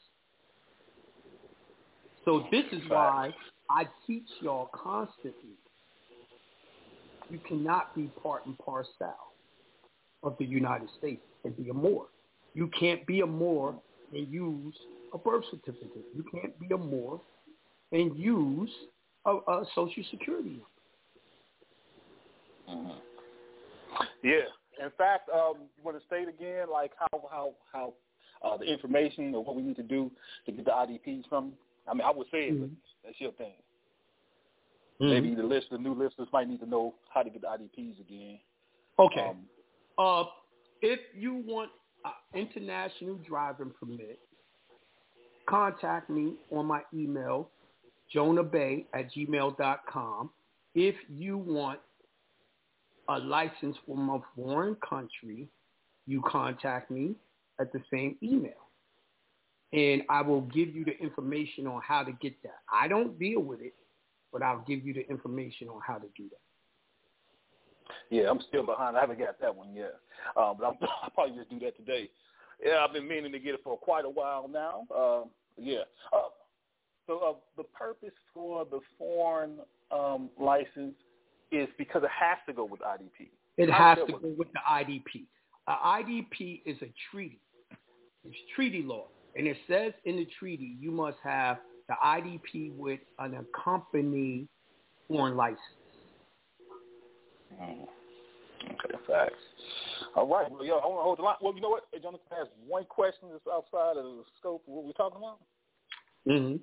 So this is why I teach y'all constantly, you cannot be part and parcel of the United States and be a Moor. You can't be a Moor and use a birth certificate. You can't be a Moor and use a Social Security number. Mm-hmm. Yeah. In fact, you want to state again, like how the information or what we need to do to get the IDPs from? I mean, I would say it, but that's your thing. Mm-hmm. Maybe the new listeners might need to know how to get the IDPs again. Okay. If you want international driving permit, contact me on my email, jonahbey@gmail.com. If you want a license from a foreign country, you contact me at the same email. And I will give you the information on how to get that. I don't deal with it, but I'll give you the information on how to do that. Yeah, I'm still behind. I haven't got that one yet, but I'll probably just do that today. Yeah, I've been meaning to get it for quite a while now. So the purpose for the foreign license is because it has to go with IDP. It has to go with the IDP. IDP is a treaty. It's treaty law. And it says in the treaty you must have the IDP with an accompanying foreign license. Okay, facts. All right. Well, I want to hold the line. Well, you know what? Hey, Jonathan has one question that's outside of the scope of what we're talking about. Mm-hmm.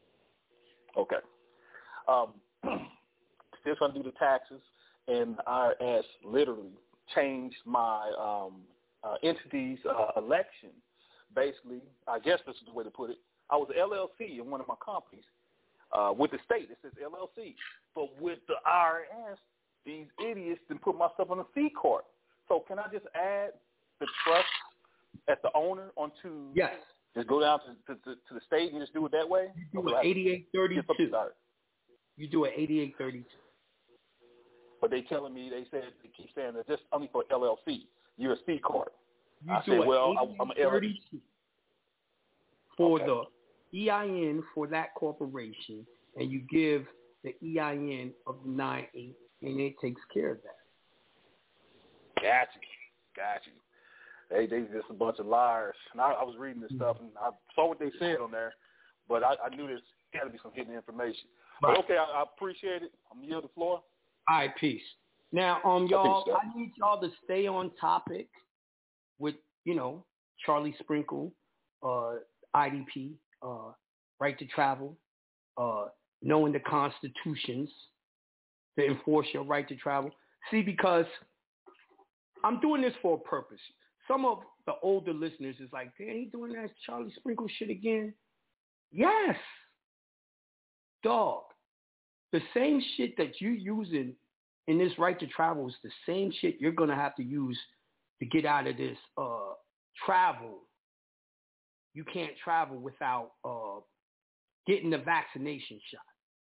Okay. Still trying to do the taxes, and the IRS literally changed my entity's election. Basically, I guess this is the way to put it. I was an LLC in one of my companies. With the state, it says LLC. But with the IRS, these idiots didn't put myself on a C corp. So can I just add the trust as the owner onto? Yes. Just go down to the state and just do it that way? You do it 8832. You do it 8832. But they telling me, they keep saying that just only for LLC. You're a C corp. You do it I'm an LLC. For the EIN for that corporation, and you give the EIN of 9-8, and it takes care of that. Got you. They just a bunch of liars. And I was reading this stuff, and I saw what they said on there, but I knew there's got to be some hidden information. Right. But okay, I appreciate it. I'm going to yield the floor. All right, peace. Now, y'all, I need y'all to stay on topic with, Charlie Sprinkle, IDP, right to travel, knowing the constitutions to enforce your right to travel. See, because I'm doing this for a purpose. Some of the older listeners is like, damn, he doing that Charlie Sprinkle shit again? Yes. Dog. The same shit that you using in this right to travel is the same shit you're going to have to use to get out of this travel. You can't travel without getting the vaccination shot.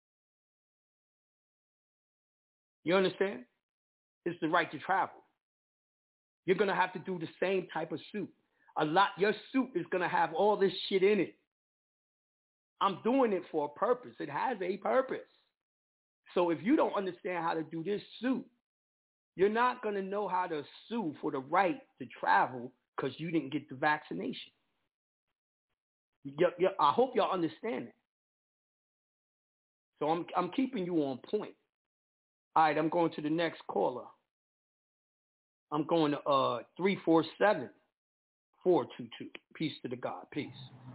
You understand? It's the right to travel. You're going to have to do the same type of suit. Your suit is going to have all this shit in it. I'm doing it for a purpose. It has a purpose. So if you don't understand how to do this suit, you're not going to know how to sue for the right to travel because you didn't get the vaccination. I hope y'all understand that. So I'm keeping you on point. All right, I'm going to the next caller. I'm going to 347-422. Peace to the God. Peace.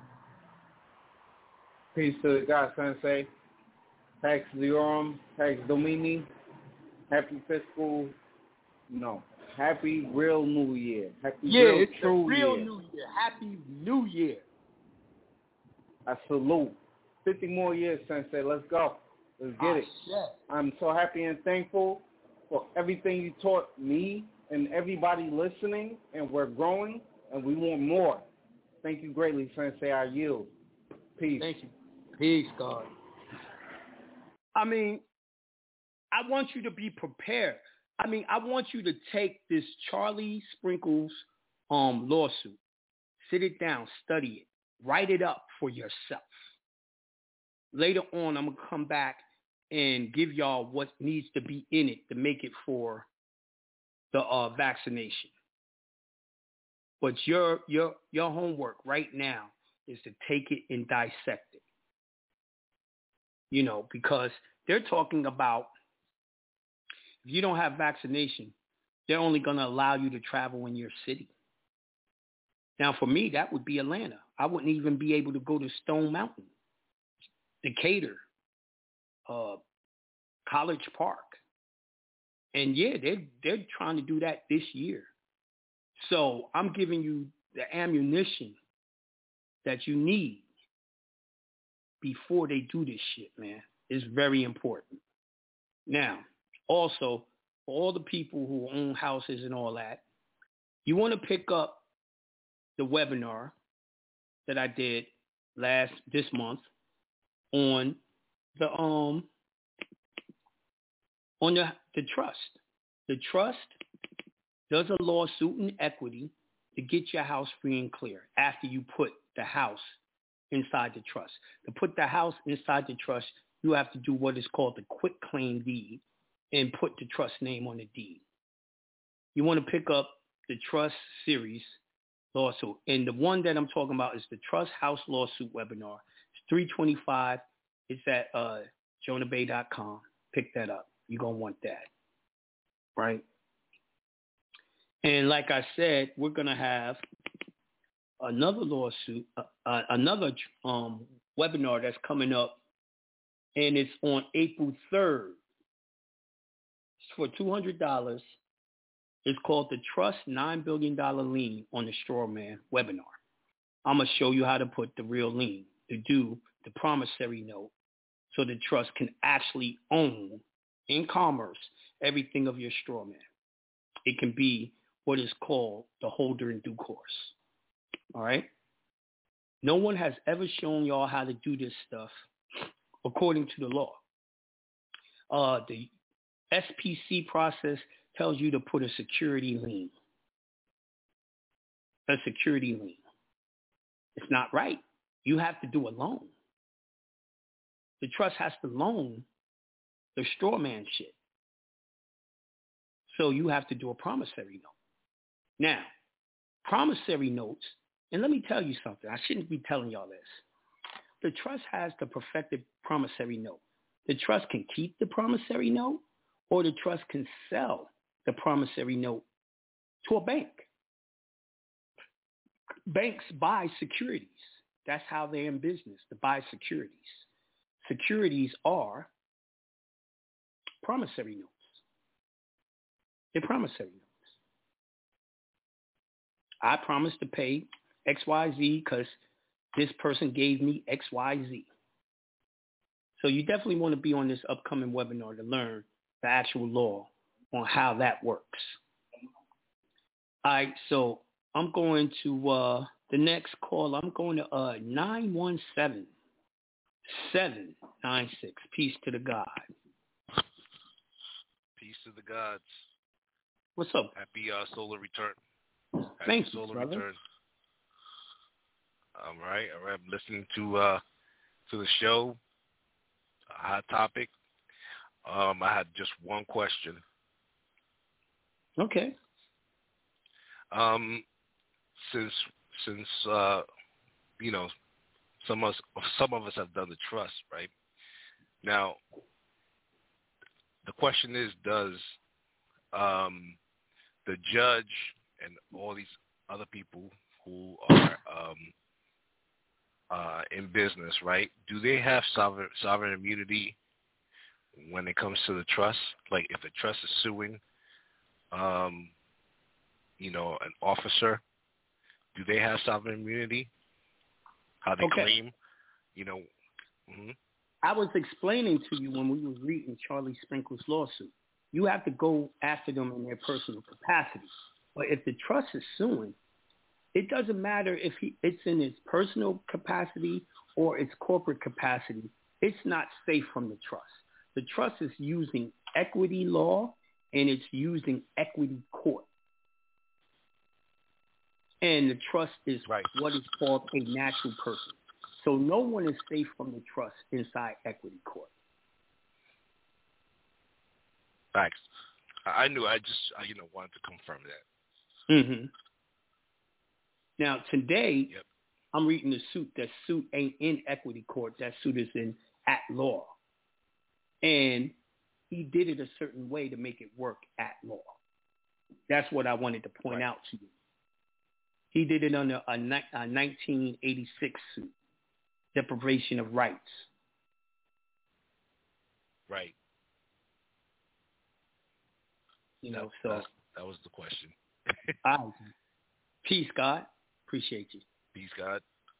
Peace to the God, Sensei. Pax Liorum, Pax Domini. Happy fiscal, happy real New Year. Happy real true real year. New Year. Happy New Year. I salute. 50 more years, Sensei. Let's go. Let's get it. Shit. I'm so happy and thankful for everything you taught me and everybody listening, and we're growing, and we want more. Thank you greatly, Sensei. I yield. Peace. Thank you. Peace, God. I want you to be prepared. I want you to take this Charlie Sprinkles lawsuit, sit it down, study it, write it up for yourself. Later on, I'm going to come back and give y'all what needs to be in it to make it for the vaccination. But your homework right now is to take it and dissect it. Because they're talking about if you don't have vaccination, they're only going to allow you to travel in your city. Now, for me, that would be Atlanta. I wouldn't even be able to go to Stone Mountain, Decatur, College Park. And yeah, they're trying to do that this year. So I'm giving you the ammunition that you need before they do this shit, man. It's very important. Now, also, for all the people who own houses and all that, you want to pick up the webinar that I did this month on the on the trust. The trust does a lawsuit in equity to get your house free and clear after you put the house inside the trust. To put the house inside the trust, you have to do what is called the quitclaim deed and put the trust name on the deed. You want to pick up the trust series lawsuit. And the one that I'm talking about is the Trust House Lawsuit webinar. It's $325. It's at jonahbey.com. Pick that up. You're going to want that. Right? And like I said, we're going to have another lawsuit, another webinar that's coming up, and it's on April 3rd. It's for $200. It's called the Trust $9 Billion Lien on the Straw Man webinar. I'm going to show you how to put the real lien, to do the promissory note, so the trust can actually own in commerce everything of your straw man. It can be what is called the holder in due course. All right? No one has ever shown y'all how to do this stuff according to the law. The SPC process tells you to put a security lien. A security lien. It's not right. You have to do a loan. The trust has to loan the straw man shit. So you have to do a promissory note. Now, promissory notes, and let me tell you something. I shouldn't be telling y'all this. The trust has the perfected promissory note. The trust can keep the promissory note, or the trust can sell the promissory note to a bank. Banks buy securities. That's how they're in business, to buy securities. Securities are promissory notes. They're promissory notes. I promised to pay XYZ because this person gave me XYZ. So you definitely want to be on this upcoming webinar to learn the actual law on how that works. All right, so I'm going to the next call. I'm going to 917-796. Peace to the God. Peace to the gods. What's up? Happy solar return. Thanks, solar brother. return. All right. I'm listening to the show. A hot topic. I had just one question. Okay. Since you know, some of us have done the trust, right? Now, the question is, does the judge and all these other people who are in business, right? Do they have sovereign immunity when it comes to the trust? Like, if the trust is suing, an officer, do they have sovereign immunity? How they claim, Mm-hmm. I was explaining to you when we were reading Charlie Sprinkle's lawsuit. You have to go after them in their personal capacity. But if the trust is suing, it doesn't matter if it's in his personal capacity or its corporate capacity. It's not safe from the trust. The trust is using equity law and it's using equity court. And the trust is what is called a natural person. So no one is safe from the trust inside equity court. Thanks. I knew. I just wanted to confirm that. Mm-hmm. Now today, I'm reading the suit. That suit ain't in equity court. That suit is in at law, and he did it a certain way to make it work at law. That's what I wanted to point out to you. He did it under a 1986 suit, deprivation of rights. Right. So that was the question. Peace, God. Appreciate you. Peace, God.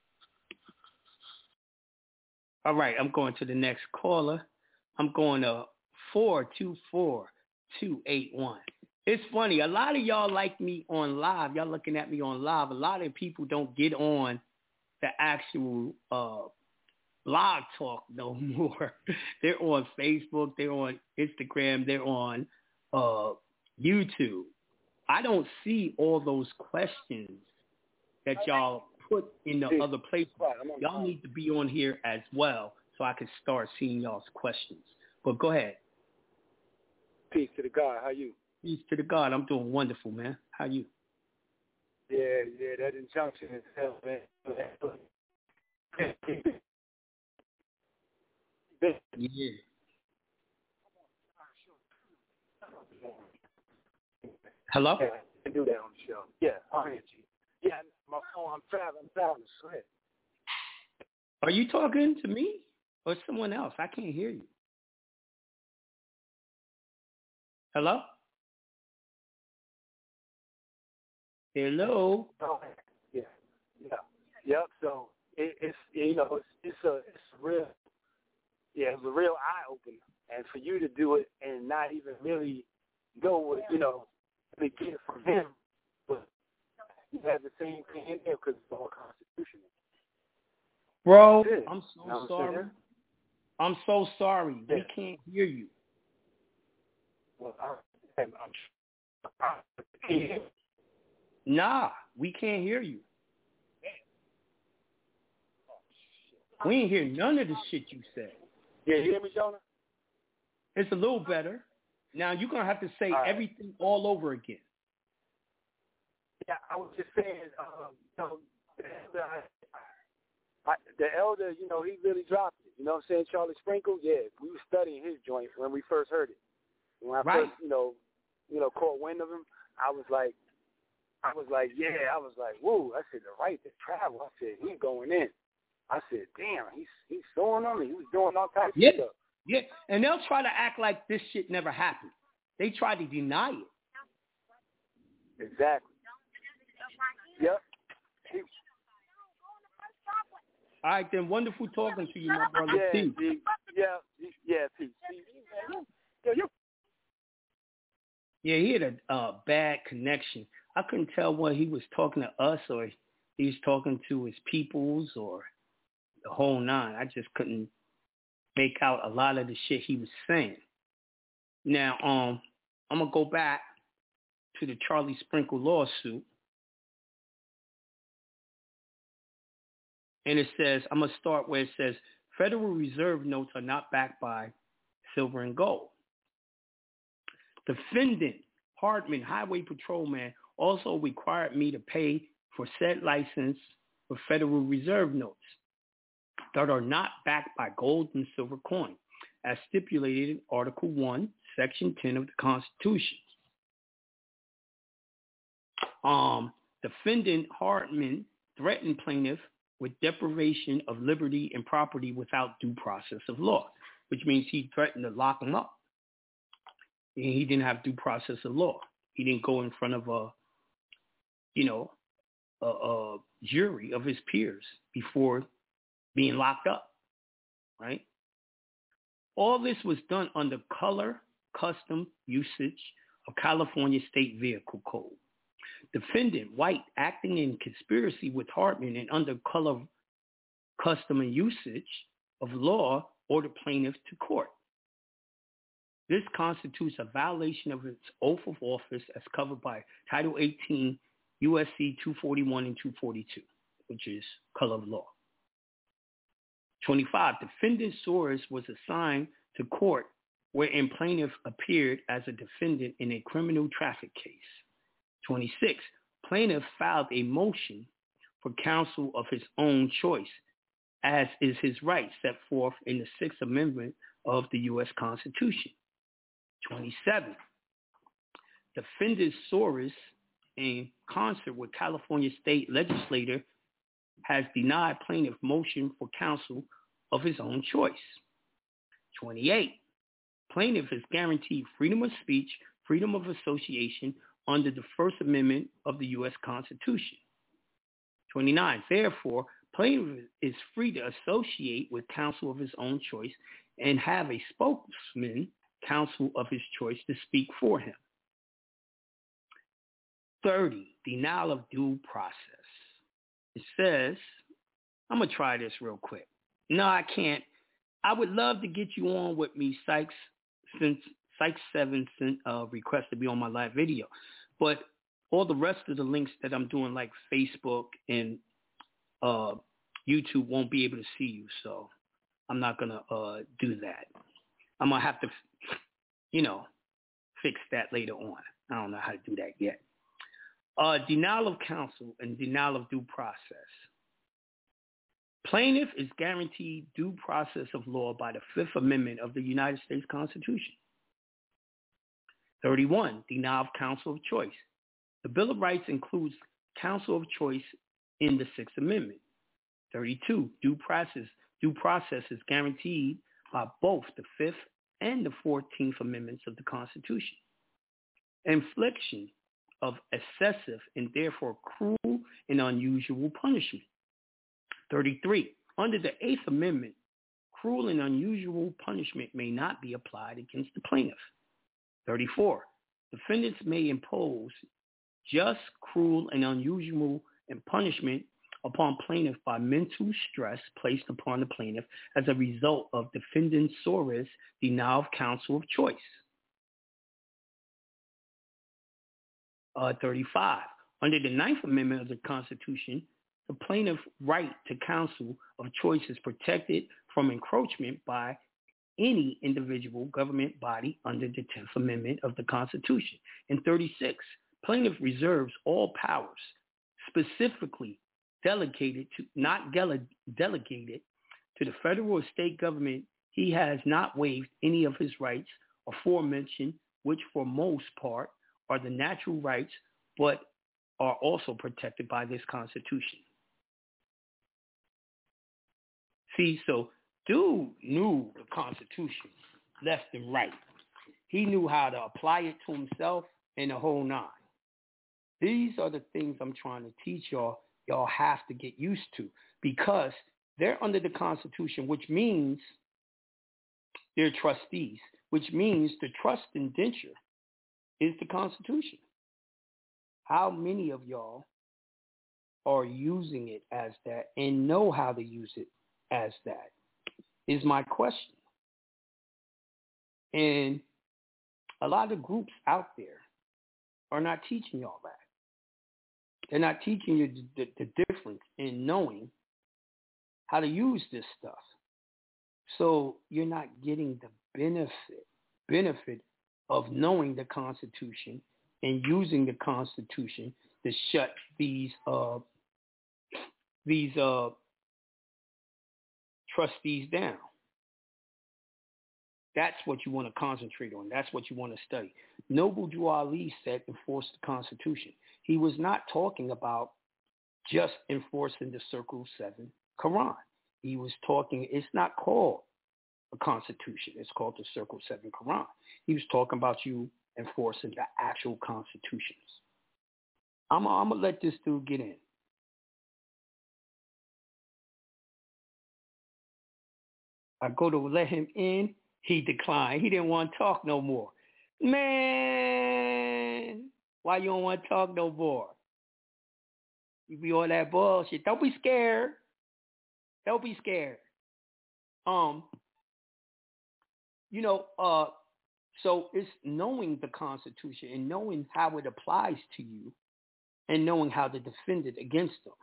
All right, I'm going to the next caller. I'm going to 424-281. It's funny. A lot of y'all like me on live. Y'all looking at me on live. A lot of people don't get on the actual Blog Talk no more. They're on Facebook. They're on Instagram. They're on YouTube. I don't see all those questions that y'all put in the other places. Y'all need to be on here as well so I can start seeing y'all's questions. But go ahead. Peace to the God. How you? Peace to the God. I'm doing wonderful, man. How you? Yeah, that injunction is hell, man. Yeah. Hello? Yeah, I can do that on the show. Yeah, I'll answer you. Yeah, my phone, I'm traveling. Go ahead. Are you talking to me or someone else? I can't hear you. Hello? Hello? Oh, yeah. Yep. So it's a real, it's a real eye opener, and for you to do it and not even really go with, really get it from him, but you have the same thing in there because it's all constitutional. Bro, I'm so sorry. I'm so sorry. Yeah. We can't hear you. Well, Nah, we can't hear you. We ain't hear none of the shit you said. Yeah, you hear me, Jonah? It's a little better. Now you're going to have to say everything all over again. Yeah, I was just saying, the elder, he really dropped it. You know what I'm saying? Charlie Sprinkle, yeah, we were studying his joint when we first heard it. When I first, caught wind of him, I was like, whoa. I said, the right to travel. I said, he's going in. I said, damn, he's suing him and he was doing all types of stuff. Yeah, and they'll try to act like this shit never happened. They try to deny it. Exactly. Yep. All right, then. Wonderful talking to you, my brother. Peace. Peace. Yeah, he had a bad connection. I couldn't tell whether he was talking to us or he was talking to his peoples or the whole nine. I just couldn't make out a lot of the shit he was saying. Now, I'm going to go back to the Charlie Sprinkle lawsuit. And it says, I'm going to start where it says, Federal Reserve notes are not backed by silver and gold. Defendant Hartman, highway patrolman, also required me to pay for said license for Federal Reserve notes that are not backed by gold and silver coin, as stipulated in Article 1, Section 10 of the Constitution. Defendant Hartman threatened plaintiff with deprivation of liberty and property without due process of law, which means he threatened to lock him up. And he didn't have due process of law. He didn't go in front of a jury of his peers before being locked up, right? All this was done under color custom usage of California State Vehicle Code. Defendant White, acting in conspiracy with Hartman and under color custom and usage of law, ordered plaintiff to court. This constitutes a violation of its oath of office as covered by Title 18 USC 241 and 242, which is color of law. 25, defendant Soros was assigned to court wherein plaintiff appeared as a defendant in a criminal traffic case. 26, plaintiff filed a motion for counsel of his own choice, as is his right set forth in the Sixth Amendment of the U.S. Constitution. 27, defendant Soros, in concert with California state legislator, has denied plaintiff motion for counsel of his own choice. 28, plaintiff is guaranteed freedom of speech, freedom of association under the First Amendment of the U.S. Constitution. 29, therefore, plaintiff is free to associate with counsel of his own choice and have a spokesman, counsel of his choice, to speak for him. 30, denial of due process. It says, I'm going to try this real quick. No, I can't. I would love to get you on with me, Sykes, since Sykes7 sent a request to be on my live video. But all the rest of the links that I'm doing, like Facebook and YouTube, won't be able to see you. So I'm not going to do that. I'm going to have to, fix that later on. I don't know how to do that yet. Denial of counsel and denial of due process. Plaintiff is guaranteed due process of law by the Fifth Amendment of the United States Constitution. 31, denial of counsel of choice. The Bill of Rights includes counsel of choice in the Sixth Amendment. 32, due process is guaranteed by both the Fifth and the 14th Amendments of the Constitution. Infliction of excessive and therefore cruel and unusual punishment. 33, under the Eighth Amendment, cruel and unusual punishment may not be applied against the plaintiff. 34, defendants may impose just, cruel, and unusual punishment upon plaintiff by mental stress placed upon the plaintiff as a result of defendant Soros' denial of counsel of choice. 35, under the Ninth Amendment of the Constitution, the plaintiff's right to counsel of choice is protected from encroachment by any individual government body under the 10th Amendment of the Constitution. And 36, plaintiff reserves all powers specifically delegated to the federal or state government. He has not waived any of his rights aforementioned, which for most part are the natural rights, but are also protected by this Constitution. See, so dude knew the Constitution left and right. He knew how to apply it to himself and the whole nine. These are the things I'm trying to teach y'all. Y'all have to get used to, because they're under the Constitution, which means they're trustees, which means the trust indenture is the Constitution. How many of y'all are using it as that and know how to use it as that is my question. And a lot of groups out there are not teaching y'all that. They're not teaching you the difference in knowing how to use this stuff. So you're not getting the benefit of knowing the Constitution and using the Constitution to shut these trustees down. That's what you want to concentrate on. That's what you want to study. Noble Drew Ali said enforce the Constitution. He was not talking about just enforcing the Circle 7 Quran. He was talking, it's not called a Constitution. It's called the Circle 7 Quran. He was talking about you enforcing the actual constitutions. I'm going to let this dude get in. I go to let him in. He declined. He didn't want to talk no more. Man, why you don't want to talk no more? You be all that bullshit. Don't be scared. Don't be scared. So it's knowing the Constitution and knowing how it applies to you and knowing how to defend it against them.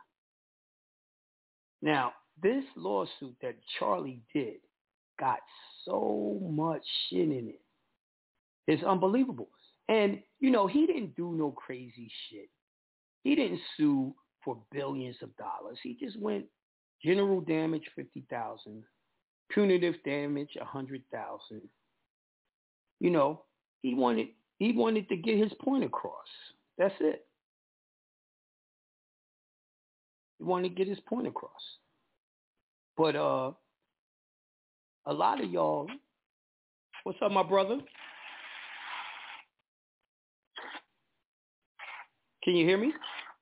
Now, this lawsuit that Charlie did got so much shit in it. It's unbelievable. And, he didn't do no crazy shit. He didn't sue for billions of dollars. He just went general damage, $50,000, punitive damage, $100,000. He wanted to get his point across. That's it. He wanted to get his point across. But a lot of y'all, what's up, my brother? Can you hear me?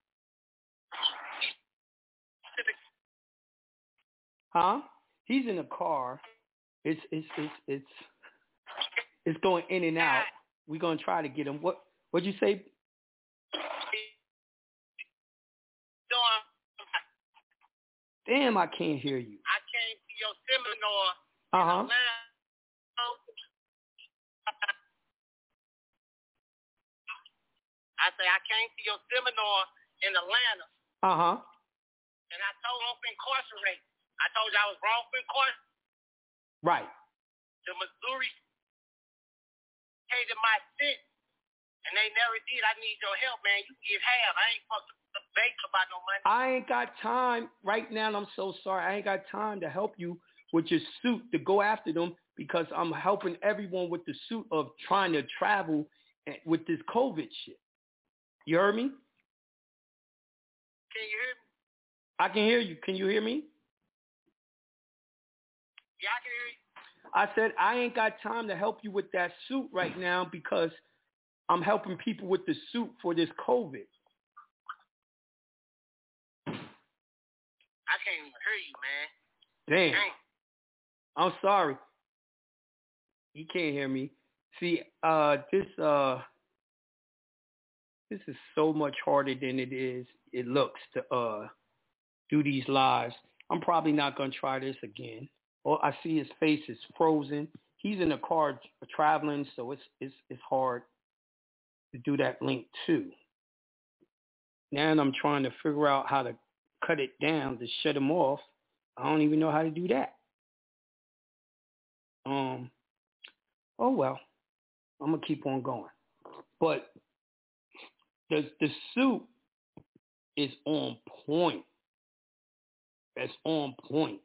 Huh? He's in a car. It's going in and out. We're gonna try to get him. What'd you say? Damn, I can't hear you. I can't hear your seminar Uh-huh. in Atlanta. I say I came to your seminar in Atlanta. Uh-huh. And I told them to incarcerate. I told you I was wrong for incarcerate. Right. The Missouri hated my shit, and they never did. I need your help, man. You give half. I ain't fucking bake about no money. I ain't got time right now. I'm so sorry. I ain't got time to help you with your suit to go after them because I'm helping everyone with the suit of trying to travel with this COVID shit. You heard me? Can you hear me? I can hear you. Can you hear me? Yeah, I can hear you. I said I ain't got time to help you with that suit right now because I'm helping people with the suit for this COVID. I can't even hear you, man. Damn. I'm sorry. You can't hear me. See, this is so much harder than it looks to do these lives. I'm probably not gonna try this again. Oh, I see his face is frozen. He's in a car traveling, so it's hard to do that link too. Now I'm trying to figure out how to cut it down to shut him off. I don't even know how to do that. Oh well, I'm gonna keep on going. But the suit is on point. It's on point.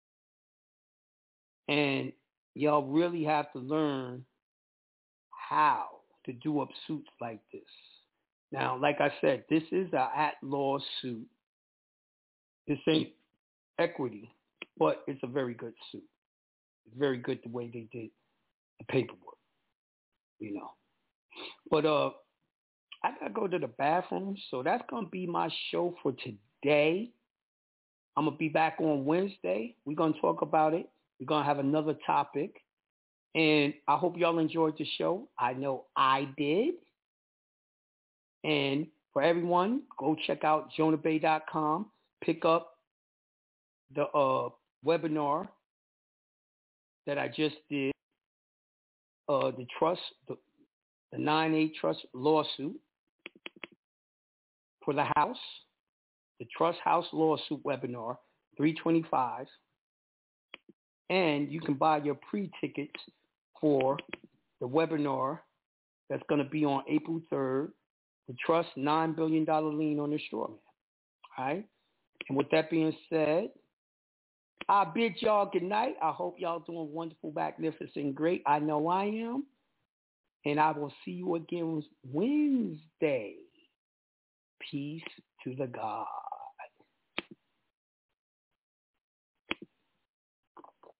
And y'all really have to learn how to do up suits like this. Now, like I said, this is an at-law suit. This ain't equity, but it's a very good suit. It's very good the way they did the paperwork, you know. But I gotta go to the bathroom, so that's gonna be my show for today. I'm gonna be back on Wednesday. We're gonna talk about it. We're gonna have another topic, and I hope y'all enjoyed the show. I know I did. And for everyone, go check out jonahbey.com. Pick up the webinar that I just did. The 9(a) trust lawsuit for the house, the trust house lawsuit webinar, $325, and you can buy your pre-tickets for the webinar that's going to be on April 3rd, the trust $9 billion lien on the straw man. All right. And with that being said, I bid y'all good night. I hope y'all doing wonderful, magnificent, great. I know I am. And I will see you again Wednesday. Peace to the God.